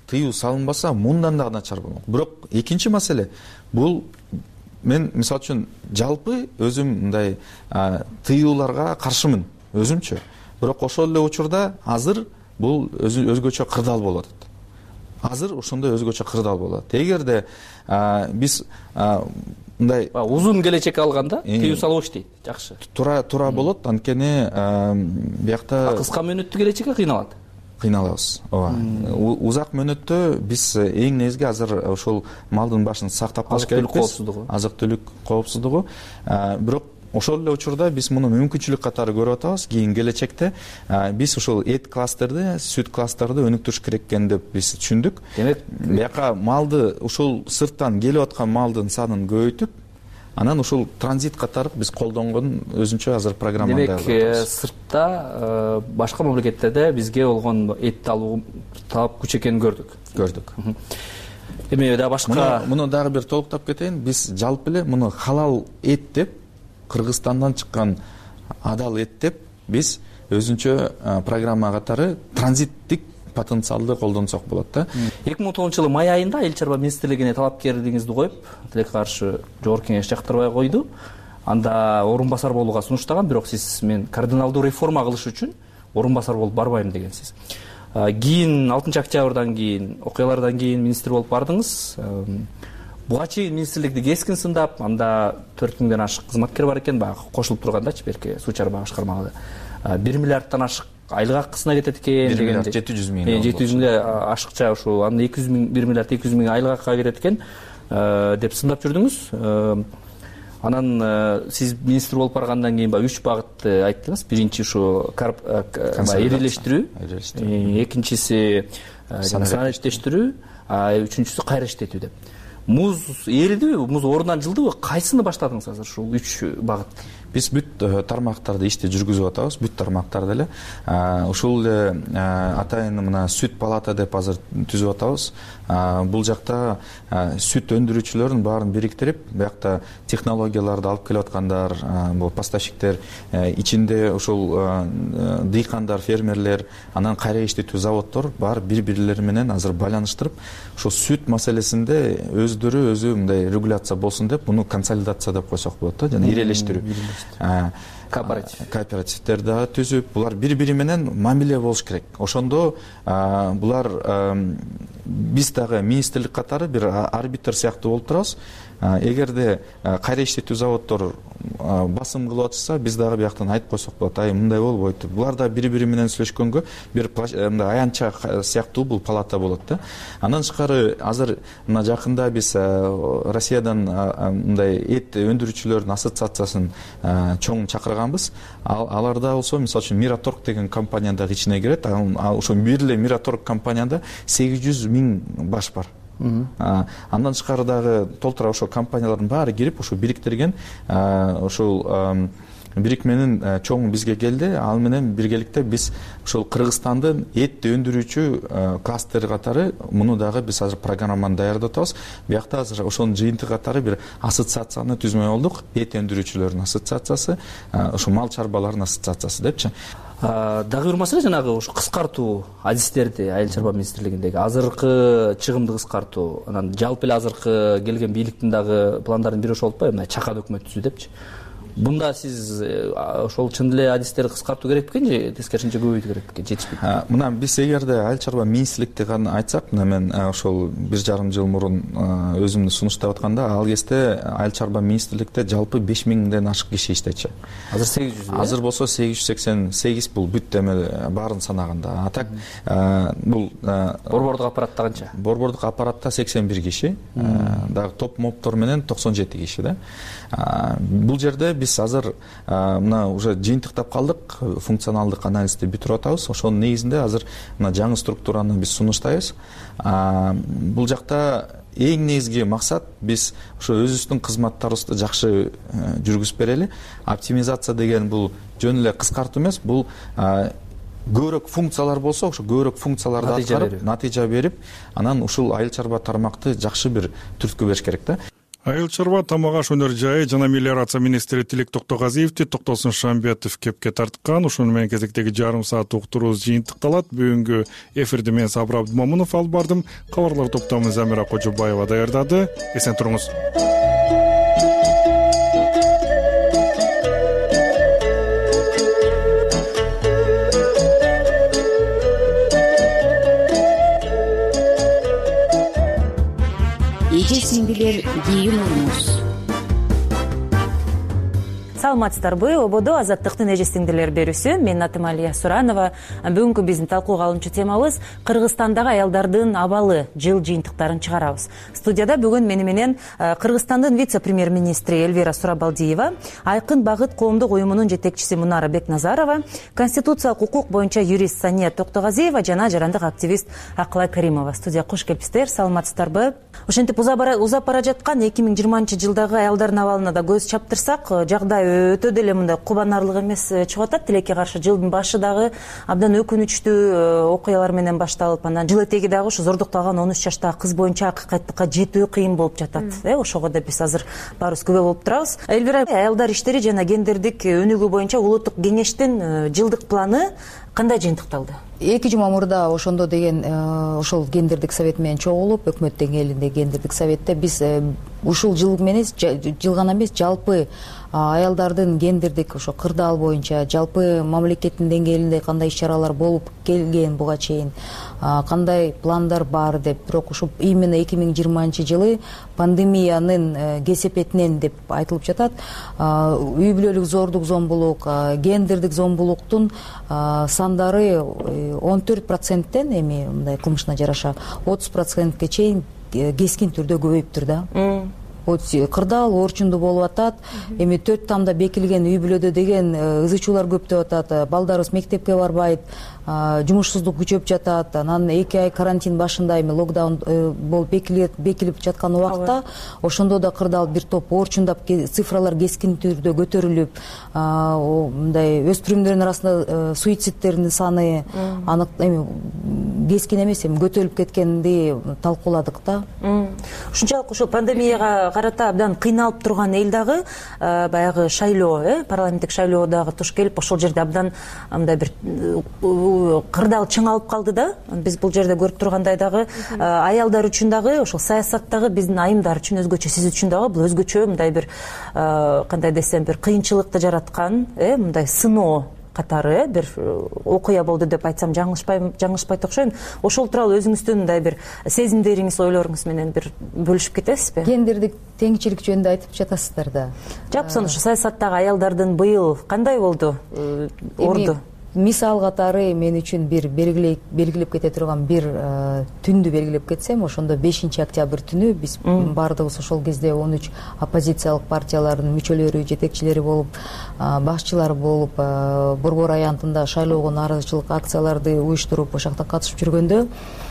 тыюу салынбаса мындан дагы начар болмок. Бирок экинчи маселе бул мен мисалы үчүн жалпы өзүм мындай тыюуларга каршымын өзүмчү. Бирок ошол эле учурда азыр бул өзгөчө кырдаал болуп атат. Азыр ошондой өзгөчө кырдаал болот. Эгерде биз мындай узун келечек алганда тыюу салып иштейт, жакшы. Туура туура болот, анткени биякта кыска мөөнөттүү келечекке кыйналат. Кыйналабыз. Ооба. Узак мөөнөттө биз эң негизги азыр ошол малдын башын сактап калыш керекпиз. Азык-түлүк коопсуздугу. Бирок ошол эле учурда биз муну мүмкүнчүлүк катары көрүп атабыз. Кийин келечекте биз ошол эт кластерди, сүт кластерди өнүктүрүш керек экен деп биз түшүндүк. Демек, бияка малды ошол сырттан келип аткан малдын санын көбөйтүп, анан ошол транзит катары биз колдонгон өзүнчө азыр программа даярдап атабыз. Демек, сыртта башка мамлекеттерде бизге болгон этти алуу талап күч экенин көрдүк. Көрдүк. Эми да башка муну дагы бир толуктап кетейин. Биз жалпы эле муну халал эт деп, Кыргызстандан чыккан адал эт деп биз өзүнчө программа катары транзиттик потенциалды колдонсок болот да. эки миң он тогузунчу жылы май айында Айыл чарба министрлигине талапкерлигиңизди коюп, тилекке каршы жогорку кеңеш жактырбай койду. Анда орун басар болууга сунуштаган, бирок сиз мен кардиналдуу реформа кылыш үчүн орун басар болуп барбайм дегенсиз. Кийин алтынчы октябрдан кийин, окуялардан кийин министр болуп бардыңыз. Буга чейин министрликти кескин сындап, анда төрт миңден ашык кызматкер бар экен, баягы кошулуп тургандачы, белки суу чарба башкармагында. бир миллиардтан ашык айлык акысына кетет экен дегенде. жети жүз миң. жети жүз миң ашыкча ушул, анда эки жүз миң, бир миллиард эки жүз миң айлык акыга кетет экен деп сындап жүрдүңүз. Анан сиз министр болуп баргандан кийин баягы үч багытты айттыңыз. Биринчи ушу ирилештирүү, экинчиси санариттештирүү, үчүнчүсү кайра иштетүү деп. Муз эридиби, муз ордунан жылдыбы? Кайсыны баштадыңыз азыр ушул үч багыт? Биз бүт тармактарды ишти жүргүзүп атабыз, бүт тармактарды эле. Ушул эле атайын мына сүт палата деп азыр түзүп атабыз. Бул жакта сүт өндүрүүчүлөрдүн баарын бириктирип, биякта технологияларды алып келип аткандар, бул поставщиктер, ичинде ушул дыйкандар, фермерлер, анан кайра иштетүү заводдор бар бири-бирлери менен азыр байланыштырып, ошол сүт маселесинде өздөрү өзү мындай регуляция болсун деп, муну консолидация деп койсок болот да, жана ирелештирүү. Кооперативдер да түзүп, булар бири-бири менен мамиле болуш керек. Ошондо булар биз дагы министрлик катары бир арбитр сыяктуу болуп турабыз. Эгерде кайра иштетүү заводдор басым кылып атышса, биз дагы бияктан айтып койсок болот, ай мындай болбойт. Булар да бири-бири менен сүйлөшкөнгө бир мындай аянтча сыяктуу бул палата болот да. Андан тышкары азыр мына жакында биз Россиядан мындай эт өндүрүүчүлөрдүн ассоциациясын чоң чакырганбыз. Аларда болсо, мисалы үчүн Мираторг деген компания дагы ичине кирет. Ошо бир эле Мираторг компанияда сегиз жүз миң баш бар. Андан тышкары дагы толтура ошо компаниялардын баары кирип, ошо бириктирген ошол бирикменин чоң бизге келди. Ал менен биргеликте биз ошол Кыргызстандын эт өндүрүүчү кластер катары муну дагы биз азыр программаны даярдап атабыз. Биякта азыр ошонун жыйынтыгы катары бир ассоциацияны түзмөй болдук. Эт өндүрүүчүлөрдүн ассоциациясы, ошо мал чарбаларынын ассоциациясы депчи. Дагы бир маселе жанагы ушу кыскартуу адистерди Айыл чарба министрлигиндеги азыркы чыгымды кыскартуу, анан жалпы эле азыркы келген бийликтин дагы пландарын бири ошол атпайбы, мына чакан өкмөт түзүү депчи. Бунда сиз ошол чын эле адистерди кыскартуу керек бекен же тескерисинче көбөйтүү керек бекен, жетишпейт? Мына биз эгерде Айыл чарба министрликти гана айтсак, мына мен ошол бир жарым жыл мурун өзүмдү сунуштап атканда, ал кезде Айыл чарба министрликте жалпы беш миңден ашык киши иштечү. Азыр сегиз жүз. Азыр болсо сегиз жүз сексен сегиз, бул бүт эме баарын санаганда. А так бул борбордук аппаратта канча? Борбордук аппаратта сексен бир киши, дагы топ моптор менен токсон жети киши да. Бул жерде биз азыр мына уже жыйынтыктап калдык, функционалдык анализди бүтүрүп атабыз. Ошонун негизинде азыр мына жаңы структураны биз сунуштайбыз. Бул жакта эң негизги максат биз ошо өзүбүздүн кызматтарыбызды жакшы жүргүзүп берели. Оптимизация деген бул жөн эле кыскартуу эмес, бул көбүрөөк функциялар болсо, ошо көбүрөөк функцияларды аткарып, натыйжа берип, анан ушул айыл чарба тармакты жакшы бир түрткү бериш керек да. Айыл чарба тамак аш өнөр жайы жана мелиорация министри Тилек Токтогазиевди Токтосун Шамбетов кепке тарткан. Ошону менен кезектеги жарым саат уктуруубуз жыйынтыкталат. Бүгүнкү эфирди мен Сабыр Абдымомунов алып бардым. Кабарлар топтомун Замира Кожобаева даярдады. Эсен туруңуз. Эже сиңдилер кийин уруңуз. Саламатсыздарбы? Ободо азаттыктын эже сиңдилер берүүсү. Менин атым Алия Суранова. Бүгүнкү биздин талкууга алынчу темабыз Кыргызстандагы аялдардын абалы жыл жыйынтыктарын чыгарабыз. Студияда бүгүн мени менен Кыргызстандын вице-премьер-министри Эльвира Сурабалдиева, Айкын багыт коомдук уюмунун жетекчиси Мунара Бекназарова, конституциялык укук боюнча юрист Сания Токтогазиева жана жарандык активист Акылай Каримова. Студияга кош келипсиздер. Саламатсыздарбы? Ошентип узап бара жаткан эки миң жыйырманчы жылдагы аялдардын абалына да көз чаптырсак, жагдай өтө деле мындай кубанарлык эмес чыгып атат. Тилекке каршы жылдын башы дагы абдан өкүнүчтүү окуялар менен башталып, анан жыл этеги дагы ушу зордукталган он үч жаштагы кыз боюнча акыйкаттыкка жетүү кыйын болуп жатат. Э, ошого да биз азыр баарыбыз күбө болуп турабыз. Эльвира, аялдар иштери жана гендердик өнүгүү боюнча улуттук кеңештин жылдык планы кандай жыйынтыкталды? Эки жума мурда ошондо деген ошол гендердик совет менен чогулуп, өкмөт деңгээлинде гендердик советте биз ушул жыл менен жыл гана эмес, жалпы аялдардын гендердик ошо кырдаал боюнча жалпы мамлекеттин деңгээлинде кандай иш-чаралар болуп келген буга чейин, кандай пландар бар деп. Бирок ушу именно эки миң жыйырманчы жылы пандемиянын кесепетинен деп айтылып жатат. Үй бүлөлүк зордук, зомбулук, гендердик зомбулуктун сандары он төрт проценттен эми мындай кылмышына жараша отуз процентке чейин кескин түрдө көбөйүптүр да. Кырдаал орчундуу болуп атат. Эми төрт тамда бекилген үй бүлөдө деген ызы чуулар көптөп атат. Балдарыбыз мектепке барбайт, жумушсуздук күчөп жатат. Анан эки ай карантин башында эми локдаун болуп бекилип жаткан убакта ошондо да кырдаал бир топ орчундап, цифралар кескин түрдө көтөрүлүп, мындай өспүрүмдөрдүн арасында суицидтердин саны анык эми кескин эмес, эми көтөрүлүп кеткенди талкууладык да. Ушунчалык ошо пандемияга карата абдан кыйналып турган эл дагы баягы шайлоо, э, парламенттик шайлоо дагы туш келип, ошол жерде абдан мындай бир кырдаал чыңалып калды да. Биз бул жерде көрүп тургандай дагы аялдар үчүн дагы ошол саясаттагы биздин айымдар үчүн өзгөчө, сиз үчүн дагы бул өзгөчө мындай бир кандай десем, бир кыйынчылыкты жараткан, э, мындай сыноо катары бир окуя болду деп айтсам жаңылышпайм, жаңылышпайт окшойм. Ошол тууралуу өзүңүздүн мындай бир сезимдериңиз, ойлоруңуз менен бир бөлүшүп кетесизби? Гендердик теңчилик жөнүндө айтып жатасыздар да. Жапсын ушу саясаттагы аялдардын быйыл кандай болду орду? Мисал катары мен үчүн бир белгилеп кете турган бир түндү белгилеп кетсем, ошондо бешинчи октябрь түнү биз баардыгыбыз ошол кезде он үч оппозициялык партиялардын мүчөлөрү, жетекчилери болуп, башчылар болуп, Борбор аянтында шайлоого нааразычылык акцияларды уюштуруп, ошол жакта катышып жүргөндө,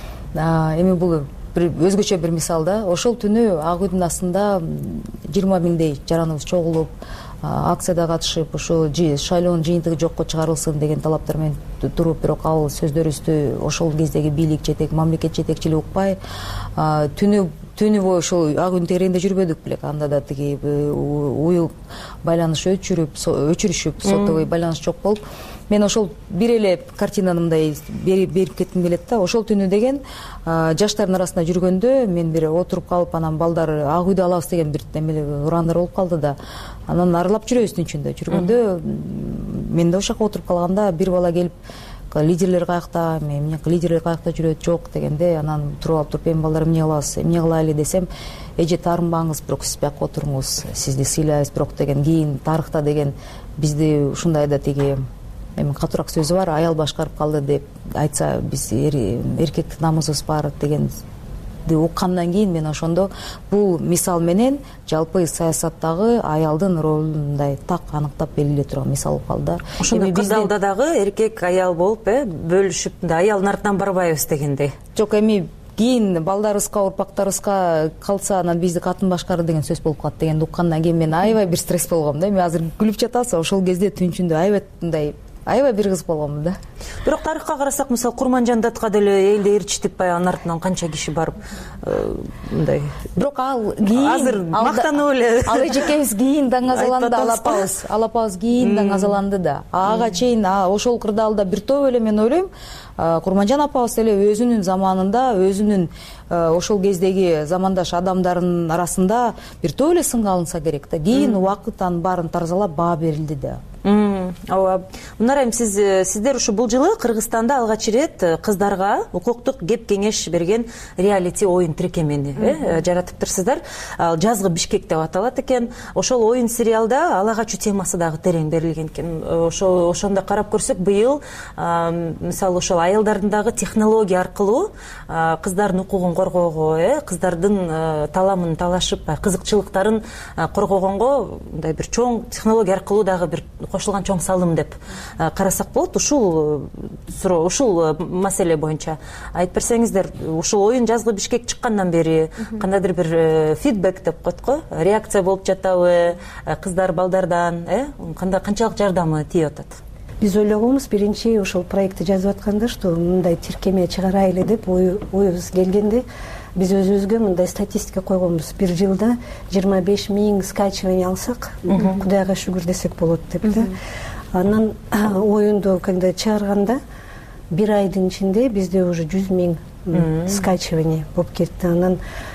эми бул бир өзгөчө бир мисал да. Ошол түнү Ак үйдүн астында жыйырма миңдей жараныбыз чогулуп, акцияда катышып, ошо шайлоонун жыйынтыгы жокко чыгарылсын деген талаптар менен туруп, бирок ал сөздөрүбүздү ошол кездеги бийлик жетек, мамлекет жетекчилиги укпай, түнү түнү бою ошол Ак үйдүн тегерегинде жүрбөдүк белек. Анда да тиги уюл байланыш өчүрүп, өчүрүшүп, сотовый байланыш жок болуп, мен ошол бир эле картинаны мындай берип кетким келет да. Ошол түнү деген жаштардын арасында жүргөндө мен бир отуруп калып, анан балдар Ак үйдү алабыз деген бир эмеле ураандар болуп калды да. Анан аралап жүрөбүз түнчүндө. Жүргөндө мен да ошол жака отуруп калганда бир бала келип, лидерлер каякта, эмне лидерлер каякта жүрөт, жок дегенде, анан туруп алып туруп, эми балдар эмне кылабыз, эмне кылайлы десем, эже таарынбаңыз, бирок сиз бияка отуруңуз, сизди сыйлайбыз, бирок деген кийин тарыхта деген бизди ушундай да тиги эми катуураак сөзү бар, аял башкарып калды деп айтса, биз эркек намысыбыз бар деген уккандан кийин мен ошондо бул мисал менен жалпы саясаттагы аялдын ролун мындай так аныктап белгилей турган мисал болуп калды да. Ошондо кырдаалда дагы эркек аял болуп, э, бөлүшүп, аялдын артынан барбайбыз дегендей. Жок, эми кийин балдарыбызга, урпактарыбызга калса, анан бизди катын башкарды деген сөз болуп калат дегенди уккандан кийин мен аябай бир стресс болгом да. Эми азыр күлүп жатасыз, ошол кезде түнчүндө аябай мындай аябай бир кызык болгонмун да. Бирок тарыхка карасак, мисалы Курманжан датка деле элди ээрчитип баягы анын артынан канча киши барып мындай. Бирок ал кийин азыр мактанып эле ал эжекебиз кийин даңазаланды, алапабыз алапабыз кийин даңазаланды да. Ага чейин ошол кырдаалда бир топ эле мен ойлойм Курманжан апабыз эле өзүнүн заманында, өзүнүн ошол кездеги замандаш адамдардын арасында бир топ эле сынга алынса керек да. Кийин убакыт анын баарын тарзалап баа берилди да. Ооба. Мунара эми сиз сиздер ушу бул жылы Кыргызстанда алгач ирет кыздарга укуктук кеп кеңеш берген реалити оюн тиркемени жаратыптырсыздар. Ал жазгы Бишкек деп аталат экен. Ошол оюн сериалда алагачуу темасы дагы терең берилген экен. Ошол ошондо карап көрсөк, быйыл мисалы ошол аялдардын дагы технология аркылуу кыздардын укугун коргоого, кыздардын таламын талашып, кызыкчылыктарын коргогонго мындай бир чоң технология аркылуу дагы бир кошулган чоң салым деп карасак болот. Ушул суроо, ушул маселе боюнча айтып берсеңиздер, ушул оюн жазгы Бишкек чыккандан бери кандайдыр бир фидбек деп коет го, реакция болуп жатабы кыздар балдардан, кандай канчалык жардамы тийип атат? Биз ойлогонбуз биринчи ушул проектти жазып атканда, что мындай тиркеме чыгарайлы деп оюбуз келгенде, биз өзүбүзгө мындай статистика койгонбуз. Бир жылда жыйырма беш миң скачивание алсак, Кудайга шүгүр десек болот деп да. Анан оюнду когда чыгарганда бир айдын ичинде бизде уже жүз миң скачивание болуп кетти. Анан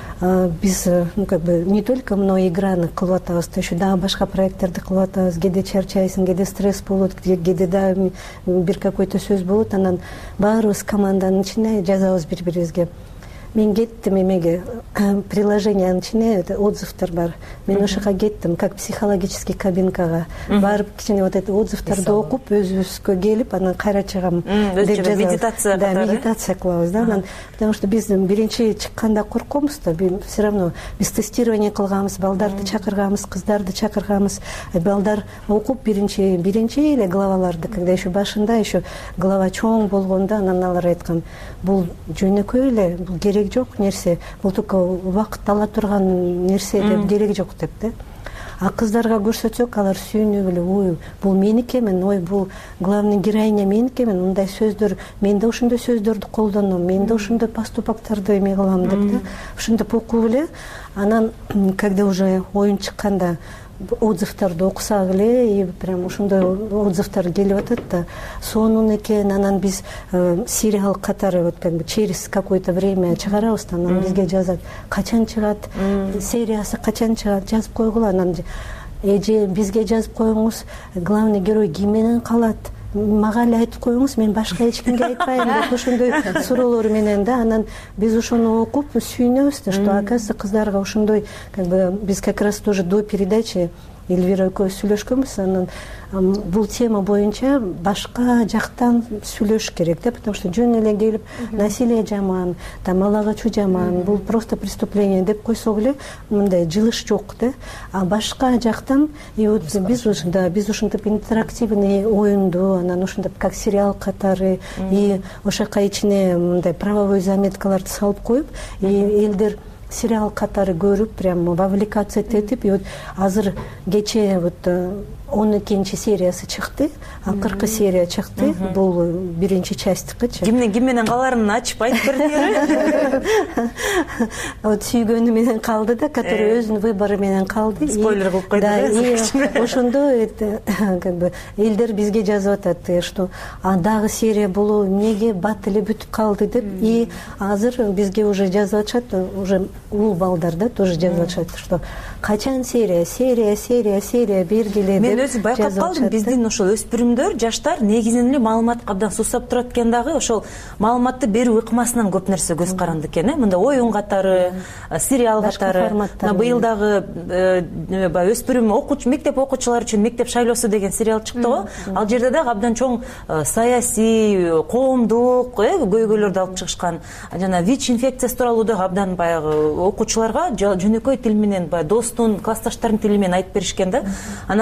биз ну как бы не только мына играны кылып атабыз, еще дагы башка проекттерди кылып атабыз. Кээде чарчайсың, кээде стресс болот, кээде дагы бир какой-то сөз болот. Анан баарыбыз команданын ичинде жазабыз бири-бирибизге. Мен кеттим эмеге, приложениянын ичине отзывдар бар. Мен ошого кеттим, как психологический кабинкага. Барып кичине вот эти отзывдарды окуп, өзүбүзгө келип, анан кайра чыгам деп жазабыз. Медитация да, медитация кылабыз да. Потому что биз биринчи чыкканда коркобуз да, все равно биз тестирование кылганбыз, балдарды чакырганбыз, кыздарды чакырганбыз. Балдар окуп биринчи биринчи эле главаларды, когда еще башында еще глава чоң болгондо, анан алар айткан, бул жөнөкөй эле, бул керек жок нерсе, бул только убакыт ала турган нерсе деп, керек жок деп да. А кыздарга көрсөтсөк, алар сүйүнүп эле, ой, бул меники эмен, ой, бул главный героиня меники эмен, мындай сөздөр, мен да ошондой сөздөрдү колдоном, мен да ошондой поступоктарды эме кылам деп да. Ошондоп окуп эле, анан когда уже оюн чыкканда отзывдарды окусак эле, и прям ошондой отзывдар келип атат да, сонун экен. Анан биз сериал катары вот как бы через какое-то время чыгарабыз да, анан бизге жазат, качан чыгат, сериясы качан чыгат, жазып койгула. Анан эже бизге жазып коюңуз, главный герой ким менен калат, мага эле айтып коюңуз, мен башка эч кимге айтпайм деп ошондой суроолор менен да. Анан биз ошону окуп сүйүнөбүз да, что оказывается кыздарга ошондой, как бы биз как раз тоже до передачи Эльвира экөөбүз сүйлөшкөнбүз. Анан бул тема боюнча башка жактан сүйлөш керек да, потому что жөн эле келип насилие жаман, там алагачуу жаман, бул просто преступление деп койсок эле мындай жылыш жок да. А башка жактан и вот биз ушунда биз ушинтип интерактивный оюнду, анан ушинтип как сериал катары и ошака ичине мындай правовой заметкаларды салып коюп, и элдер сериал катары көрүп, прям вовлекаться этип, и вот азыр кечээ вот он экинчи сериясы чыкты, акыркы серия чыкты. Бул биринчи частыкычы. Кимден ким менен каларын ачып айтып бердиңер. Вот сүйгөнү менен калды да, который өзүнүн выбору менен калды. Спойлер кылып койду да. Ошондо как бы элдер бизге жазып атат, что дагы серия болуу эмнеге бат эле бүтүп калды деп. И азыр бизге уже жазып атышат, уже уул балдар да тоже жазып атышат, что качан серия, серия, серия, серия бергиле деп. Өзү байкап калдым, биздин ошол өспүрүмдөр, жаштар негизинен эле маалыматка абдан сусап турат экен дагы, ошол маалыматты берүү ыкмасынан көп нерсе көз каранды экен, э, мында оюн катары, сериал катары. Быйыл дагы баягы өспүрүм окуучу, мектеп окуучулары үчүн мектеп шайлоосу деген сериал чыкты го. Ал жерде дагы абдан чоң саясий, коомдук көйгөйлөрдү алып чыгышкан. Жана ВИЧ инфекциясы тууралуу дагы абдан баягы окуучуларга жөнөкөй тил менен, баягы достун, классташтардын тили менен айтып беришкен да. Анан мен бир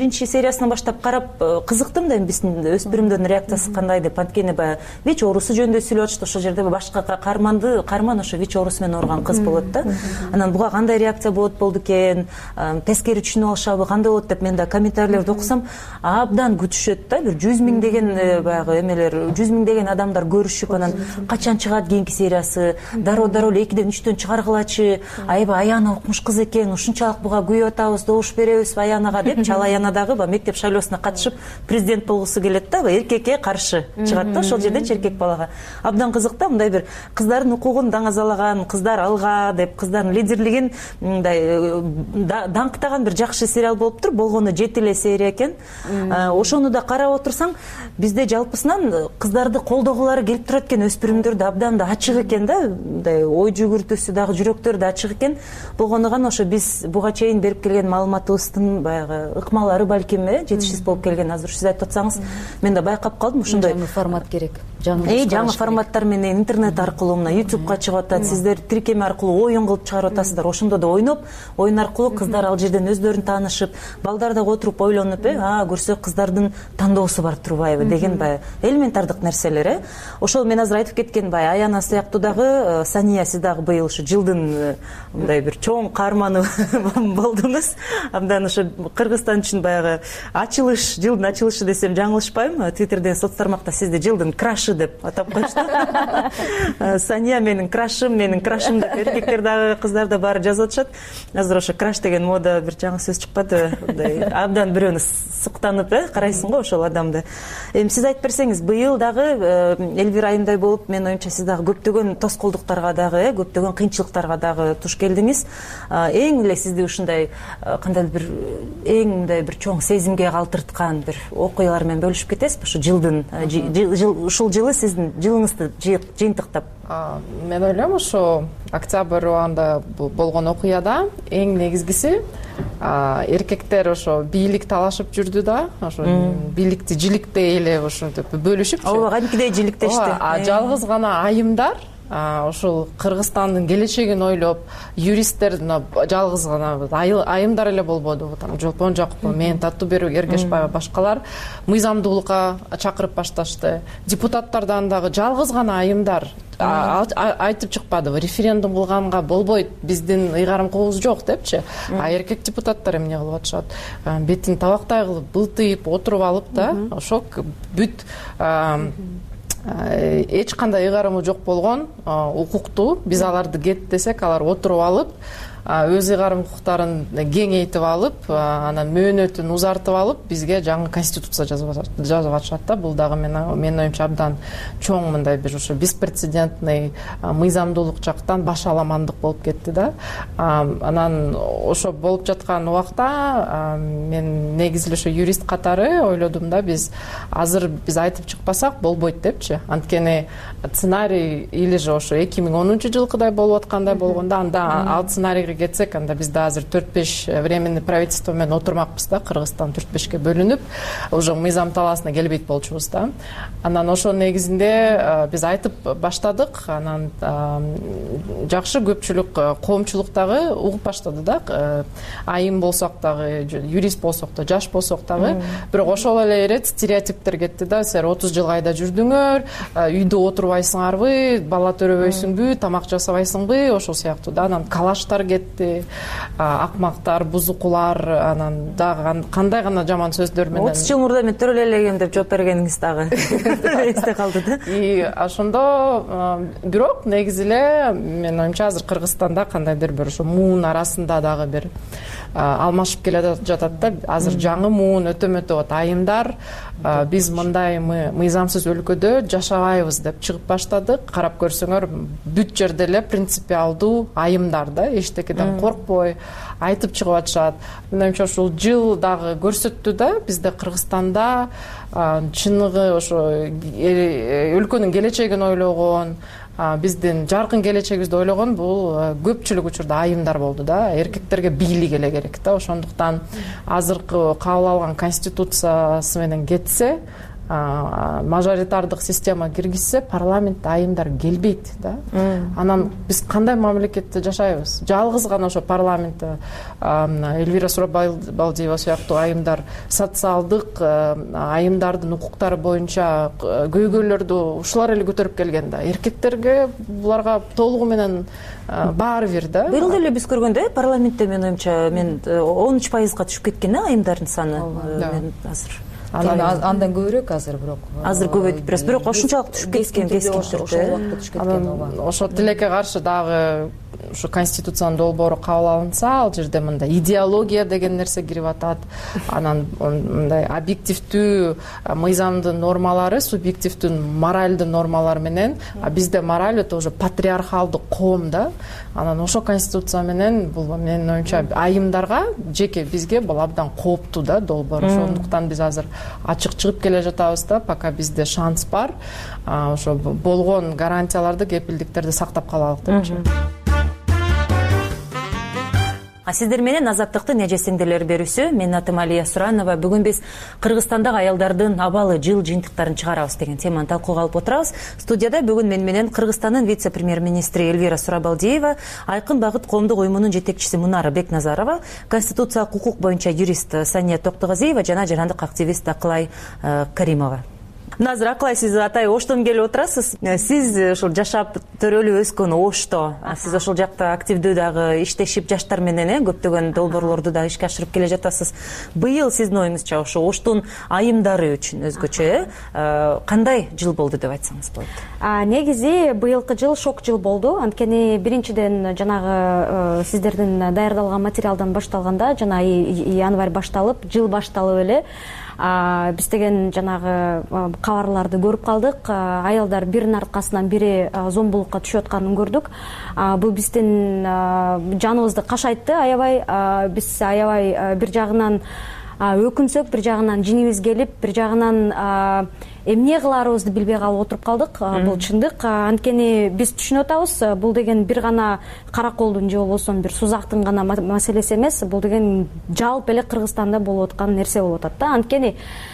биринчи сериясынан баштап карап кызыктым да биздин өспүрүмдөрдүн реакциясы кандай деп. Анткени баягы ВИЧ оорусу жөнүндө сүйлөп атышты. Ошол жерде башка каарманды каарман ошо ВИЧ оорусу менен ооруган кыз болот да. Анан буга кандай реакция болот болду экен, тескери түшүнүп алышабы, кандай болот деп мен да комментарийлерди окусам, абдан күтүшөт да. Бир жүз миң деген баягы эмелер, жүз миң деген адамдар көрүшүп, анан качан чыгат кийинки сериясы, дароо дароо эле экиден үчтөн чыгаргылачы, аябай аяна окумуш кыз экен, ушунчалык буга күйүп атабыз, добуш беребиз аянага депчи. Ал аянадагы баягы мектеп шайлоосуна катышып президент болгусу келет да, эркекке каршы чыгат да, ошол жерден эркек балага. Абдан кызык да, мындай бир кыздардын укугун даңазалаган, кыздар алга деп, кыздардын лидерлигин мындай даңктаган бир жакшы сериал болуптур. Болгону жети эле серия экен. Ошону да карап отурсаң, бизде жалпысынан кыздарды колдогулары келип турат экен, өспүрүмдөр да абдан да ачык экен да, мындай ой жүгүртүүсү дагы, жүрөктөрү да ачык экен. Болгону гана ошо биз буга чейин берип келген маалыматыбыздын баягы ыкмалары балким жетишсиз болуп келген. Азыр сиз айтып атсаңыз, мен да байкап калдым. Ушундай жаңы формат керек. Э, жаңы форматтар менен интернет аркылуу мына ютубка чыгып атат, сиздер тиркеме аркылуу оюн кылып чыгарып атасыздар. Ошондо да ойноп, оюн аркылуу кыздар ал жерден өздөрүн таанышып, балдар да отуруп ойлонуп, э, а көрсө кыздардын тандоосу бар турбайбы деген баягы элементардык нерселер, э. Ошол мен азыр айтып кеткен баягы Аяна сыяктуу дагы, Сания, сиз дагы быйыл ушу жылдын мындай бир чоң каарманы болдуңуз. Абдан ошо Кыргызстан үчүн баягы ачылыш, жылдын ачылышы десем жаңылышпайм. Твиттерден, соц тармакта сизди жылдын крашы деп атап коюшту. Сания менин крашым, менин крашым деп эркектер дагы, кыздар да баары жазып атышат. Азыр ошо краш деген мода бир жаңы сөз чыкпады. Мындай абдан бирөөнү сыктанып, э, карайсың го ошол адамды. Эми сиз айтып берсеңиз, быйыл дагы Элвир айымдай болуп, менин оюмча сиз дагы көптөгөн тоскоолдуктарга дагы, э, көптөгөн кыйынчылыктарга дагы туш келдиңиз. Эң эле сизди ушундай кандайдыр бир эң мындай бир чоң сезимге калтырткан бир окуялар менен бөлүшүп кетесизби? Ушу жылдын ушул жылы сиздин жылыңызды жыйынтыктап. Мен ойлойм, ошо октябрь убагында болгон окуяда эң негизгиси эркектер ошо бийлик талашып жүрдү да, ошо бийликти жиликтей эле ошентип бөлүшүп. Ооба, кантикидей жиликтешти. А жалгыз гана айымдар ошол Кыргызстандын келечегин ойлоп, юристтер жалгыз гана айымдар эле болбоду. Жолпон Жакупов, мен Таттуу Эргешбаева, башкалар мыйзамдуулукка чакырып башташты. Депутаттардан дагы жалгыз гана айымдар айтып чыкпадыбы, референдум кылганга болбойт, биздин ыйгарымкыбыз жок депчи. А эркек депутаттар эмне кылып атышат? Бетин табактай кылып, былтыйып отуруп алып да, ошо бүт эч кандай ыйгарымы жок болгон укукту биз аларды кет десек, алар отуруп алып, өз ыйгарым укуктарын кеңейтип алып, анан мөөнөтүн узартып алып, бизге жаңы конституция жазып атышат да. Бул дагы менин оюмча абдан чоң мындай бир ошо беспрецедентный мыйзамдуулук жактан баш аламандык болуп кетти да. Анан ошо болуп жаткан убакта мен негизи эле ошо юрист катары ойлодум да, биз азыр биз айтып чыкпасак болбойт депчи. Анткени сценарий или же ошо эки миң онунчу жылкыдай болуп аткандай болгондо, анда ал сценарийге кетсек, анда биз да азыр төрт беш временный правительство менен отурмакпыз да, Кыргызстан төрт бешке бөлүнүп, уже мыйзам талаасына келбейт болчубуз да. Анан ошо негизинде биз айтып баштадык, анан жакшы көпчүлүк коомчулук дагы угуп баштады да. Айым болсок дагы, юрист болсок да, жаш болсок дагы, бирок ошол эле ирет стереотиптер кетти да. Силер отуз жыл кайда жүрдүңөр, үйдө отурбайсыңарбы, бала төрөбөйсүңбү, тамак жасабайсыңбы, ошол сыяктуу да. Анан калаштар кетти, акмактар, бузукулар, анан дагы кандай гана жаман сөздөр менен. отуз жыл мурда мен төрөлө элегем деп жооп бергениңиз дагы эсте калды да. И ошондо бирок негизи эле менин оюмча азыр Кыргызстанда кандайдыр бир ошо муун арасында дагы бир алмашып келе жатат да. Азыр жаңы муун өтөм өтөп айымдар, биз мындай мыйзамсыз өлкөдө жашабайбыз деп чыгып баштадык. Карап көрсөңөр, бүт жерде эле принципиалдуу айымдар да, эчтекеден коркпой айтып чыгып атышат. Менимче ушул жыл дагы көрсөттү да, бизде Кыргызстанда чыныгы ошо өлкөнүн келечегин ойлогон, биздин жаркын келечегибизди ойлогон бул көпчүлүк учурда айымдар болду да. Эркектерге бийлик эле керек да. Ошондуктан азыркы кабыл алган конституциясы менен кетсе, мажоритардык система киргизсе парламентте айымдар келбейт да. Анан биз кандай мамлекетте жашайбыз? Жалгыз гана ошо парламентте Эльвира Сурабалдиева сыяктуу айымдар социалдык айымдардын укуктары боюнча көйгөйлөрдү ушулар эле көтөрүп келген да. Эркектерге буларга толугу менен баары бир да. Быйыл деле биз көргөндө парламентте менин оюмча мен он үч пайызга түшүп кеткен да айымдардын саны. Мен азыр андан көбүрөөк азыр бирок азыр көбөйтүп беребиз, бирок ошончолук түшүп кеткен, кескин түрдө. Ошо тилекке каршы дагы ушу конституциянын долбоору кабыл алынса, ал жерде мындай идеология деген нерсе кирип атат. Анан мындай объективдүү мыйзамдын нормалары субъективдүү моральдуу нормалар менен, а бизде мораль это уже патриархалдык коом да. Анан ошо конституция менен бул менин оюмча айымдарга жеке бизге бул абдан кооптуу да долбоор. Ошондуктан биз азыр ачык чыгып келе жатабыз да, пока бизде шанс бар. Ошо болгон гарантияларды, кепилдиктерди сактап калалык деп ойлойм. Сиздер менен азаттыктын эже-сиңдилер берүүсү. Менин атым Алия Суранова. Бүгүн биз Кыргызстандагы аялдардын абалы жыл жыйынтыктарын чыгарабыз деген теманы талкууга алып отурабыз. Студияда бүгүн мен менен Кыргызстандын вице-премьер-министри Эльвира Сурабалдиева, Айкын Багыт коомдук уюмунун жетекчиси Мунара Бекназарова, конституциялык укук боюнча юрист Сания Токтогазиева жана жарандык активист Акылай Каримова. Азыр Акылай, сиз атай Оштон келип отурасыз. Сиз ушул жашап төрөлүп өскөн Ошто, сиз ошол жакта активдүү дагы иштешип жаштар менен көптөгөн долбоорлорду да ишке ашырып келе жатасыз. Быйыл сиздин оюңузча ошо Оштун айымдары үчүн өзгөчө кандай жыл болду деп айтсаңыз болот? Негизи быйылкы жыл шок жыл болду. Анткени биринчиден жанагы сиздердин даярдалган материалдан башталганда жана январь башталып, жыл башталып эле биз деген жанагы кабарларды көрүп калдык. Аялдар биринин арткасынан бири зомбулукка түшүп атканын көрдүк. Бул биздин жаныбызды кашайтты аябай. Биз аябай бир жагынан өкүнсөк, бир жагынан жинибиз келип, бир жагынан эмне кыларыбызды билбей калып отуруп калдык. Бул чындык. Анткени биз түшүнүп атабыз, бул деген бир гана Караколдун же болбосо бир Сузактын гана маселеси эмес. Бул деген жалпы эле Кыргызстанда болуп аткан нерсе болуп атат да. Анткени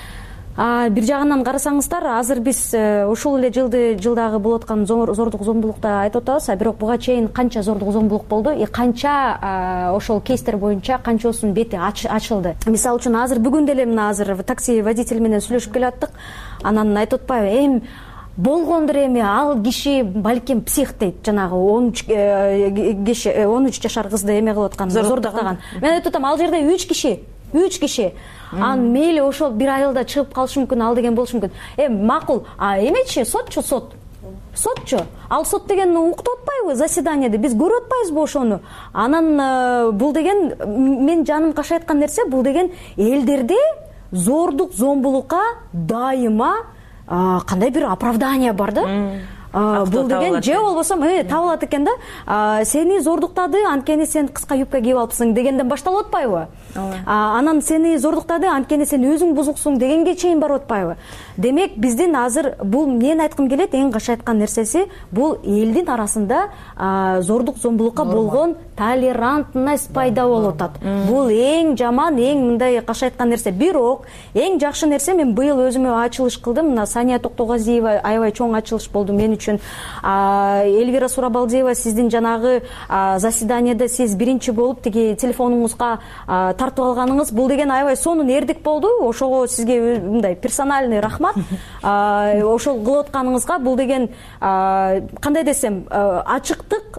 бир жагынан карасаңыздар, азыр биз ушул эле жылды жылдагы болуп аткан зордук зомбулукта айтып атабыз, а бирок буга чейин канча зордук зомбулук болду, и канча ошол кейстер боюнча канчосунун бети ачылды. Мисалы үчүн азыр бүгүн деле мына азыр такси водитель менен сүйлөшүп келаттык. Анан айтып атпайбы, эми болгондур эми ал киши балким псих дейт, жанагы он үч киши он үч жашар кызды эме кылып аткан, зордуктаган. Мен айтып атам, ал жерде үч киши үч киши. Ан мейли ошол бир айылда чыгып калышы мүмкүн, ал деген болушу мүмкүн. Эми макул, а эмечи сотчу сот. Сотчу. Ал сот деген уктап атпайбы заседанияда? Биз көрүп атпайбызбы ошону? Анан бул деген мен жаным кашай айткан нерсе, бул деген элдерде зордук зомбулукка дайыма кандай бир оправдание бар да. Бул деген же болбосо табылат экен да. Сени зордуктады, анткени сен кыска юбка кийип алыпсың дегенден башталып атпайбы? Анан сени зордуктады, анткени сен өзүң бузуксуң дегенге чейин барып атпайбы? Демек, биздин азыр бул мен айткым келет, эң кашай айткан нерсеси, бул элдин арасында зордук зомбулукка болгон толерантность пайда болуп атат. Бул эң жаман, эң мындай кашай айткан нерсе. Бирок, эң жакшы нерсе, мен быйыл өзүмө ачылыш кылдым. Мына Сания Токтогазиева аябай чоң ачылыш болду мен үчүн. Эльвира Сурабалдиева, сиздин жанагы заседанияда сиз биринчи болуп тиги телефонуңузга тартып алганыңыз, бул деген аябай сонун эрдик болду. Ошого сизге мындай персональный рахмат. Ошол кылып атканыңызга бул деген кандай десем, ачыктык,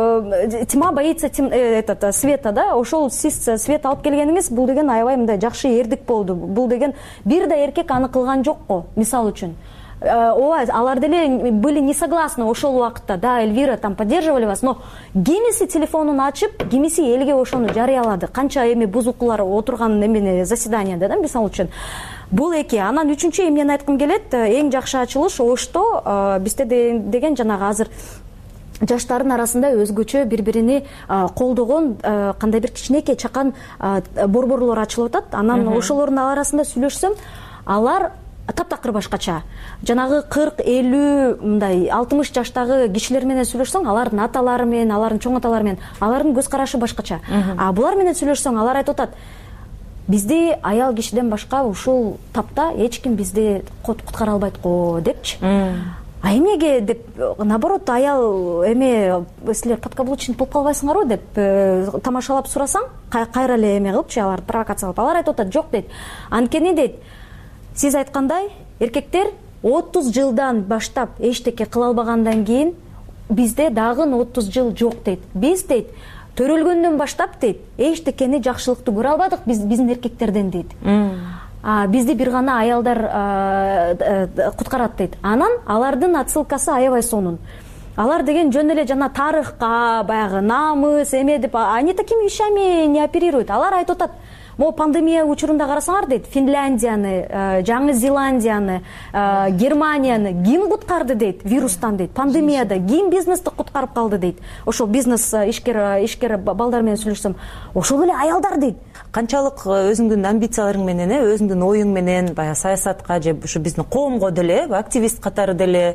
тьма боится этот света да. Ошол сиз свет алып келгениңиз бул деген аябай мындай жакшы эрдик болду. Бул деген бир да эркек аны кылган жок го, мисалы үчүн. Ооба, алар деле были не согласны ошол убакытта, да, Эльвира, там поддерживали вас, но кимиси телефонун ачып, кимиси элге ошону жарыялады. Канча эми бузукулар отурган эмне заседанияда да, мисалы үчүн. Бул эки. Анан үчүнчү эмнени айткым келет, эң жакшы ачылыш Ошто бизде деген жанагы азыр жаштардын арасында өзгөчө бири-бирини колдогон кандай бир кичинекей чакан борборлор ачылып атат. Анан ошолордун арасында сүйлөшсөм, алар таптакыр башкача. Жанагы кырк, элүү, мындай алтымыш жаштагы кишилер менен сүйлөшсөң, алардын аталары менен, алардын чоң аталары менен, алардын көз карашы башкача. А булар менен сүйлөшсөң, алар айтып атат, бизди аял кишиден башка ушул тапта эч ким бизди куткара албайт го депчи. А эмнеге деп, наоборот, аял эме силер подкаблучник болуп калбайсыңарбы деп тамашалап сурасаң, кайра эле эме кылыпчы, алар провокация кылып, алар айтып атат, жок дейт. Анткени дейт, сиз айткандай, эркектер отуз жылдан баштап эчтеке кыла албагандан кийин бизде дагы отуз жыл жок дейт. Биз дейт, төрөлгөндөн баштап дейт, эчтекени жакшылыкты көрө албадык биз биздин эркектерден дейт. Бизди бир гана аялдар куткарат дейт. Анан алардын отсылкасы аябай сонун. Алар деген жөн эле жана тарыхка, баягы намыс, эме деп, они такими вещами не оперируют. Алар айтып атат, могу пандемия учурунда карасаңар дейт, Финляндияны, Жаңы Зеландияны, Германияны ким куткарды дейт, вирустан дейт, пандемияда ким бизнести куткарып калды дейт. Ошол бизнес ишкер ишкер балдар менен сүйлөшсөм, ошол эле аялдар дейт. Канчалык өзүңдүн амбицияларың менен, өзүңдүн оюң менен баягы саясатка же ушу биздин коомго деле, активист катары деле,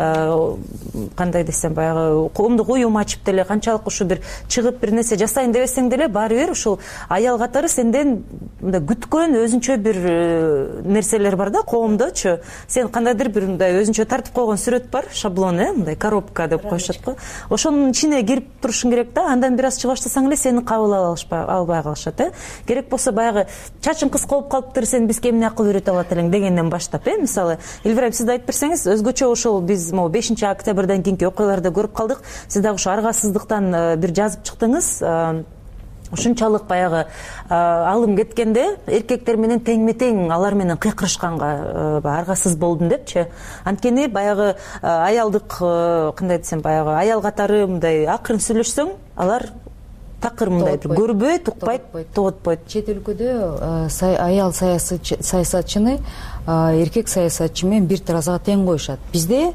кандай десем, баягы коомдук уюм ачып деле, канчалык ушу бир чыгып бир нерсе жасайын дебесең деле, баары бир ушул аял катары сенден мындай күткөн өзүнчө бир нерселер бар да коомдочу. Сен кандайдыр бир мындай өзүнчө тартып койгон сүрөт бар, шаблон, э, мындай коробка деп коюшат го. Ошонун ичине кирип турушуң керек да, андан бир аз чыга баштасаң эле сени кабыл албай калышат, э. Керек болсо баягы чачың кыска болуп калыптыр, сен бизге эмне акыл үйрөтүп алат элең дегенден баштап, э, мисалы Эльвира, сиз айтып берсеңиз, өзгөчө ошол биз могу бешинчи октябрдан кийинки окуяларды көрүп калдык. Сиз дагы ушу аргасыздыктан бир жазып чыктыңыз. Ушунчалык баягы алым кеткенде эркектер менен теңме тең алар менен кыйкырышканга аргасыз болдум депчи. Анткени баягы аялдык, кандай десем, баягы аял катары мындай акырын сүйлөшсөң, алар такыр мындай көрбөйт, укпайт, тоготпойт. Чет өлкөдө аял саясатчыны эркек саясатчы менен бир таразага тең коюшат. Бизде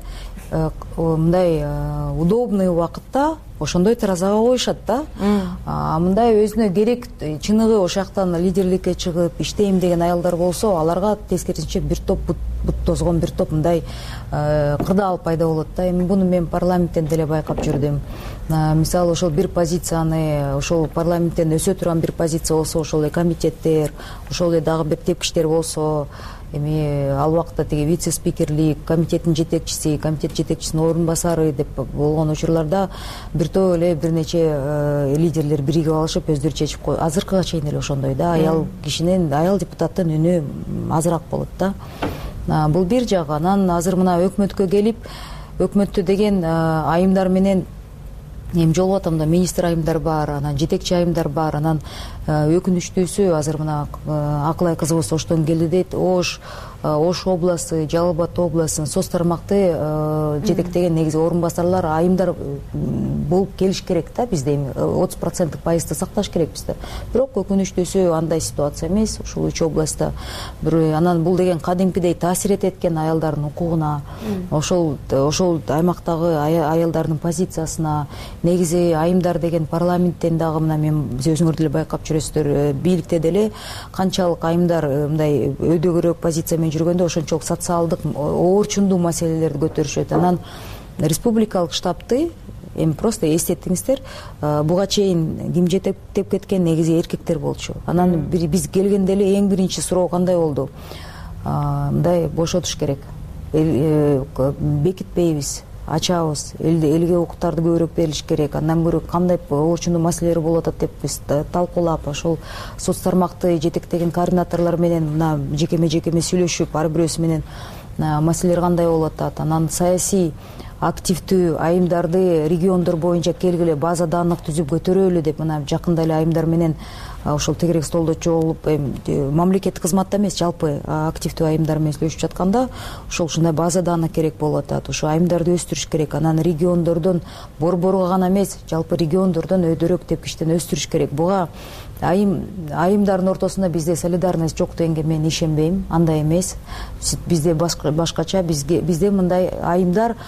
мындай удобный убакытта ошондой таразага коюшат да. Мындай өзүнө керек чыныгы ошол жактан лидерликке чыгып иштейм деген аялдар болсо, аларга тескерисинче бир топ бут тозгон, бир топ мындай кырдаал пайда болот да. Эми буну мен парламенттен деле байкап жүрдүм. Мисалы ошол бир позицияны, ошол парламенттен өсө турган бир позиция болсо, ошол эле комитеттер, ошол эле дагы бир тепкичтер болсо, эми ал убакта тиги вице-спикерлик, комитеттин жетекчиси, комитет жетекчисинин орун басары деп болгон учурларда бир топ эле бир нече лидерлер биригип алышып өздөрү чечип кой. Азыркыга чейин эле ошондой да, аял кишинин, аял депутаттын үнү азыраак болот да. Бул бир жагы. Анан азыр мына өкмөткө келип, өкмөттө деген айымдар менен эми жолугуп атам да, министр айымдар бар, анан жетекчи айымдар бар, анан өкүнүчтүүсү азыр мына Акылай кызыбыз Оштон келди дейт. Ош Ош областы, Жалал Абад областынын соц тармакты жетектеген негизи орун басарлар айымдар болуп келиш керек да. Бизде эми отуз проценттик пайызды сакташ керек бизде. Бирок өкүнүчтүүсү андай ситуация эмес ушул үч областта. Анан бул деген кадимкидей таасир этет экен аялдардын укугуна, ошол ошол аймактагы аялдардын позициясына. Негизи айымдар деген парламенттен дагы мына мен өзүңөр деле байкап жүрөсүздөр, бийликте деле канчалык айымдар мындай өйдөгөрөөк позиция менен жүргөндө ошончолук социалдык оорчундуу маселелерди көтөрүшөт. Анан республикалык штабты эми просто эстеттиңиздер, буга чейин ким жетектеп кеткен, негизи эркектер болчу. Анан биз келгенде эле эң биринчи суроо кандай болду? Мындай бошотуш керек, бекитпейбиз, ачабыз, элге укуктарды көбүрөөк берилиш керек, андан көрө кандай оорчундуу маселелер болуп атат деп биз талкуулап, ошол соц тармакты жетектеген координаторлор менен мына жекеме жекеме сүйлөшүп, ар бирөөсү менен маселелер кандай болуп атат. Анан саясий активдүү айымдарды региондор боюнча келгиле база данных түзүп көтөрөлү деп мына жакында эле айымдар менен ошол тегерек столдо чогулуп, мамлекеттик кызматта эмес, жалпы активдүү айымдар менен сүйлөшүп жатканда ошол ушундай база данных керек болуп атат. Ошо айымдарды өстүрүш керек. Анан региондордон борборго гана эмес, жалпы региондордон өйдөрөөк тепкичтен өстүрүш керек. Буга айым айымдардын ортосунда бизде солидарность жок дегенге мен ишенбейм. Андай эмес. Бизде башкача, бизге бизде мындай айымдар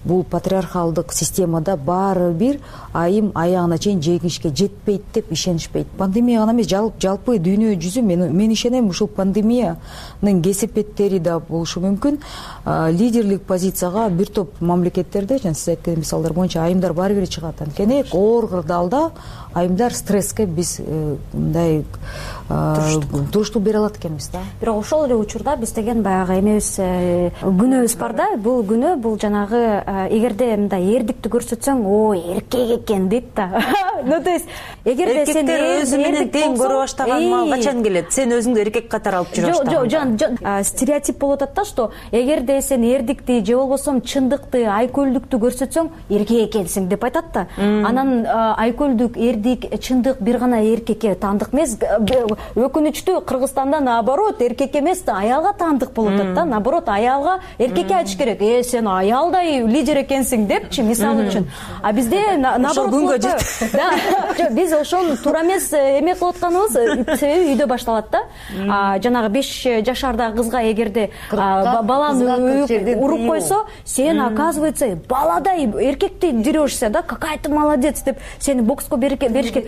бул патриархалдык системада баары бир айым аягына чейин жеңишке жетпейт деп ишенишпейт. Пандемия гана эмес, жалпы дүйнө жүзү, мен ишенем ушул пандемиянын кесепеттери да болушу мүмкүн. Лидерлик позицияга бир топ мамлекеттерде, жана сиз айткан мисалдар боюнча айымдар баары бир чыгат. Анткени оор кырдаалда айымдар стресске биз мындай туруштук бере алат экенбиз да. Бирок ошол эле учурда биз деген баягы эмебиз, күнөөбүз бар да. Бул күнөө, бул жанагы эгерде мындай эрдикти көрсөтсөң, ой, эркек экен дейт да. Ну, то есть, эгерде сен өзү менен тең көрө баштаган маал качан келет? Сен өзүңдү эркек катары алып жүрө баштаган. Жок, жок, стереотип болуп атат да, что эгерде сен эрдикти же болбосо чындыкты, айкөлдүктү көрсөтсөң, эркек экенсиң деп айтат да. Анан айкөлдүк, эрдик, чындык бир гана эркекке таандык эмес. Өкүнүчтүү, Кыргызстанда наоборот эркек эмес да, аялга таандык болуп атат да. Наоборот, аялга эркекке айтыш керек: "Э, сен аялдай лидер экенсиң" депчи, мисалы үчүн. А бизде наоборот күнгө жет. Да, биз ошону туура эмес эме кылып атканыбыз себеби үйдө башталат да. Жанагы беш жашардагы кызга эгерде баланы уруп койсо, сен оказывается баладай эркекти дирёшься, да, какая ты молодец деп сени бокско беришкен.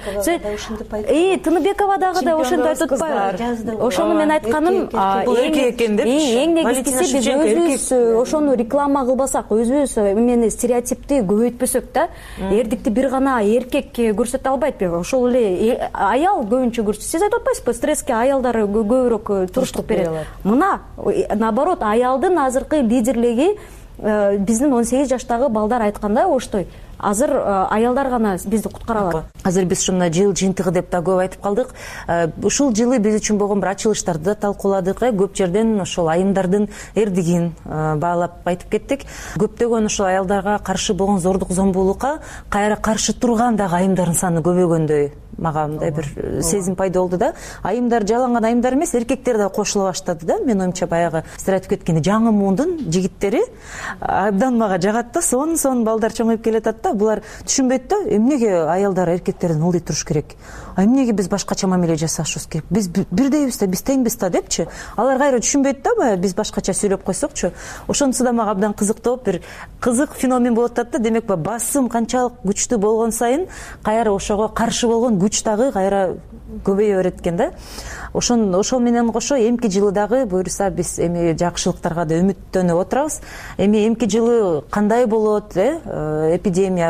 И Тыныбекова дагы да ошентип айтып атпайбы? Ошону мен айтканым, эркек экен деп. Эң негизгиси биз өзүбүз ошону реклама кылбасак, өзүбүз эмени стереотипти көбөйтпөсөк да, эрдикти бир гана эркек көрсөтө албайт. Ошол эле аял көбүнчө көрсөтөт. Сиз айтып атпайсызбы, стресске аялдар көбүрөөк туруштук берет. Мына наоборот, аялдын азыркы лидерлиги биздин он сегиз жаштагы балдар айткандай оштой. Азыр аялдар гана бизди куткара алат. Азыр биз ушундай жыл жыйынтыгы деп да көп айтып калдык. Ушул жылы биз үчүн болгон бир ачылыштарды да талкууладык. Көп жерден ошол айымдардын эрдигин баалап айтып кеттик. Көптөгөн ошол аялдарга каршы болгон зордук зомбулукка кайра каршы турган дагы айымдардын саны көбөйгөндөй мага мындай бир сезим пайда болду да. Айымдар жаланган айымдар эмес, эркектер да кошула баштады да. Мен оюмча баягы сиздер айтып кеткендей жаңы мундун жигиттери абдан мага жагат да. Сон-сон балдар чоңоюп келатат да. Булар түшүнбөйт да, эмнеге аялдар эркектерден ылдый туруш керек? А эмнеге биз башкача мамиле жасашыбыз керек? Биз бирдейбиз да, биз теңбиз да депчи. Алар кайра түшүнбөйт да, баягы биз башкача сүйлөп койсокчу. Ошонусу да мага абдан кызыктуу болуп, бир кызык феномен болуп атат да. Демек, басым канчалык күчтүү болгон сайын кайра ошого каршы болгон күч дагы кайра көбөйө берет экен да. Ошон ошол менен кошо эмки жылы дагы буюрса биз эми жакшылыктарга да үмүттөнүп отурабыз. Эми эмки жылы кандай болот, э? Эпидемия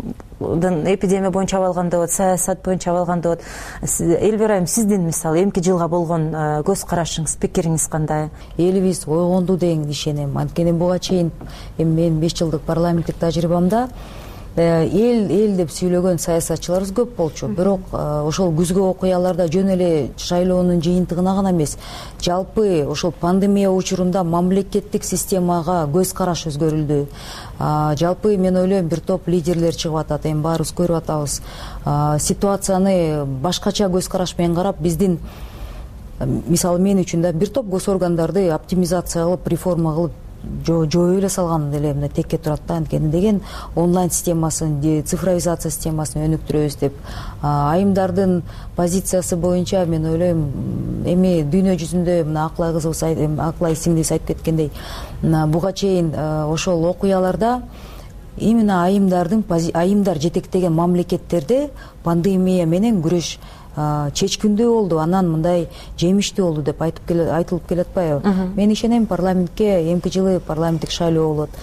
эпидемия боюнча абалганда болот, саясат боюнча абалганда болот. Элбир айым, сиздин мисалы эмки жылга болгон көз карашыңыз, пикириңиз кандай? Элибиз ойгонду деген ишенем. Анткени буга чейин эми менин беш жылдык парламенттик тажрыйбамда эл эл деп сүйлөгөн саясатчыларыбыз көп болчу. Бирок ошол күзгү окуяларда жөн эле шайлоонун жыйынтыгына гана эмес, жалпы ошол пандемия учурунда мамлекеттик системага көз караш өзгөрүлдү. Жалпы мен ойлойм, бир топ лидерлер чыгып атат, эми баарыбыз көрүп атабыз. Ситуацияны башкача көз караш менен карап, биздин мисалы мен үчүн да бир топ гос органдарды оптимизация кылып, реформа кылып жооп эле салган деле мына текке турат да. Анткени деген онлайн системасын, цифровизация системасын өнүктүрөбүз деп. Айымдардын позициясы боюнча мен ойлойм, эми дүйнө жүзүндө мына Аклай кызыбыз, Аклай сиңдибиз айтып кеткендей, буга чейин ошол окуяларда именно айымдардын айымдар жетектеген мамлекеттерде пандемия менен күрөш чечкиндүү болду, анан мындай жемиштүү болду деп айтып айтылып келатпайбы? Мен ишенем, парламентке эмки жылы парламенттик шайлоо болот.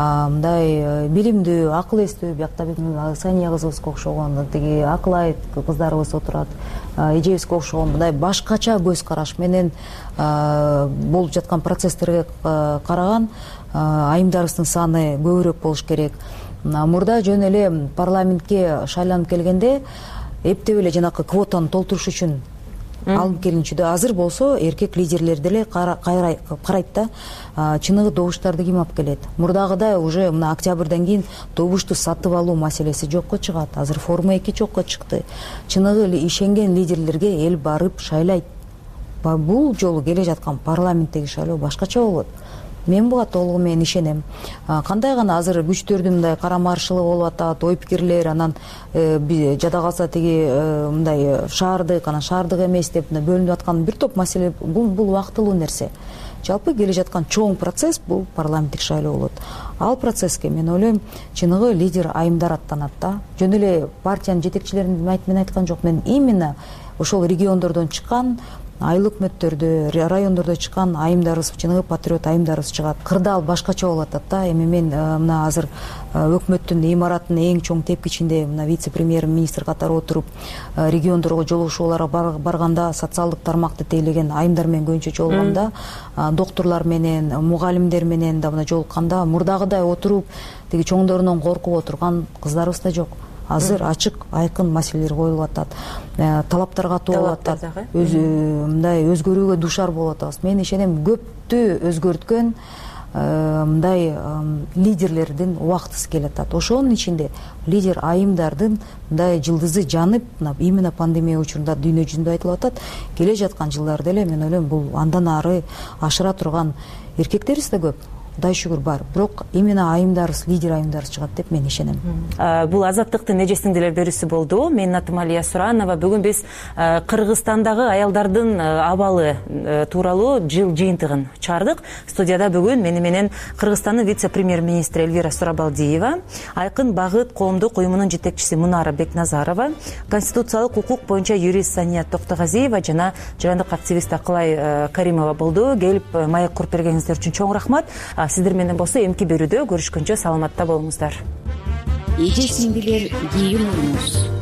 Мындай билимдүү, акыл эстүү, биякта Сания кызыбызга окшогон, тиги Аклай кыздарыбыз отурат, эжебизге окшогон мындай башкача көз караш менен болуп жаткан процесстерге караган айымдарыбыздын саны көбүрөөк болуш керек. Мурда жөн эле парламентке шайланып келгенде эптеп эле жанакы квотаны толтуруш үчүн алынып келинчү. Азыр болсо эркек лидерлер деле карайт да, чыныгы добуштарды ким алып келет. Мурдагыдай уже мына октябрдан кийин добушту сатып алуу маселеси жокко чыгат. Азыр форма эки жокко чыкты. Чыныгы ишенген лидерлерге эл барып шайлайт. Бул жолу келе жаткан парламенттеги шайлоо башкача болот. Мен буга толугу менен ишенем. Кандай гана азыр күчтөрдүн мындай карамаршылыгы болуп атат, ой пикирлер, анан жада калса тиги мындай шаардык, анан шаардык эмес деп бөлүнүп аткан бир топ маселе, бул бул убактылуу нерсе. жалпы келе жаткан чоң процесс бул парламенттик шайлоо болот. Ал процесске мен ойлойм чыныгы лидер айымдар аттанат да. Жөн эле партиянын жетекчилерин мен айткан жок, мен именно ошол региондордон чыккан, айыл өкмөттөрдө, райондордо чыккан айымдарыбыз, чыныгы патриот айымдарыбыз чыгат. Кырдаал башкача болуп атат да. Эми мен мына азыр өкмөттүн имаратынын эң чоң тепкичинде мына вице-премьер-министр катары отуруп региондорго жолугушууларга барганда социалдык тармакты тейлеген айымдар менен көбүнчө жолуганда, доктурлар менен, мугалимдер менен да мына жолукканда мурдагыдай отуруп тиги чоңдорунан коркуп отурган кыздарыбыз да жок. Азыр ачык, айкын маселелер коюлуп атат. Талаптар катуу болуп атат. Мындай өзгөрүүгө дуушар болуп атабыз. Мен ишенем көптү өзгөрткөн мындай лидерлердин убактысы келет атат. Ошонун ичинде лидер айымдардын мындай жылдызы жанып, именно пандемия учурунда дүйнө жүзүндө айтылып атат. Келе жаткан жылдарда эле мен ойлойм бул андан ары ашыра турган эркектерибиз да көп. Кудай шүгүр бар. Бирок именно айымдарыбыз, лидер айымдарыбыз чыгат деп мен ишенем. Бул Азаттыктын эжесинин деле берүүсү болду. Менин атым Алия Суранова. Бүгүн биз Кыргызстандагы аялдардын абалы тууралуу жыл жыйынтыгын чыгардык. Студияда бүгүн мени менен Кыргызстандын вице-премьер-министри Эльвира Сурабалдиева, Айкын багыт коомдук уюмунун жетекчиси Мунара Бекназарова, конституциялык укук боюнча юрист Сания Токтогазиева жана жаандык активист Акылай Каримова болду. Келип маек куруп бергениңиздер үчүн чоң рахмат. Сиздер менен болсо эмки берүүдө көрүшкөнчө саламатта болуңуздар. Эже сиңдилер, кийин урмуз.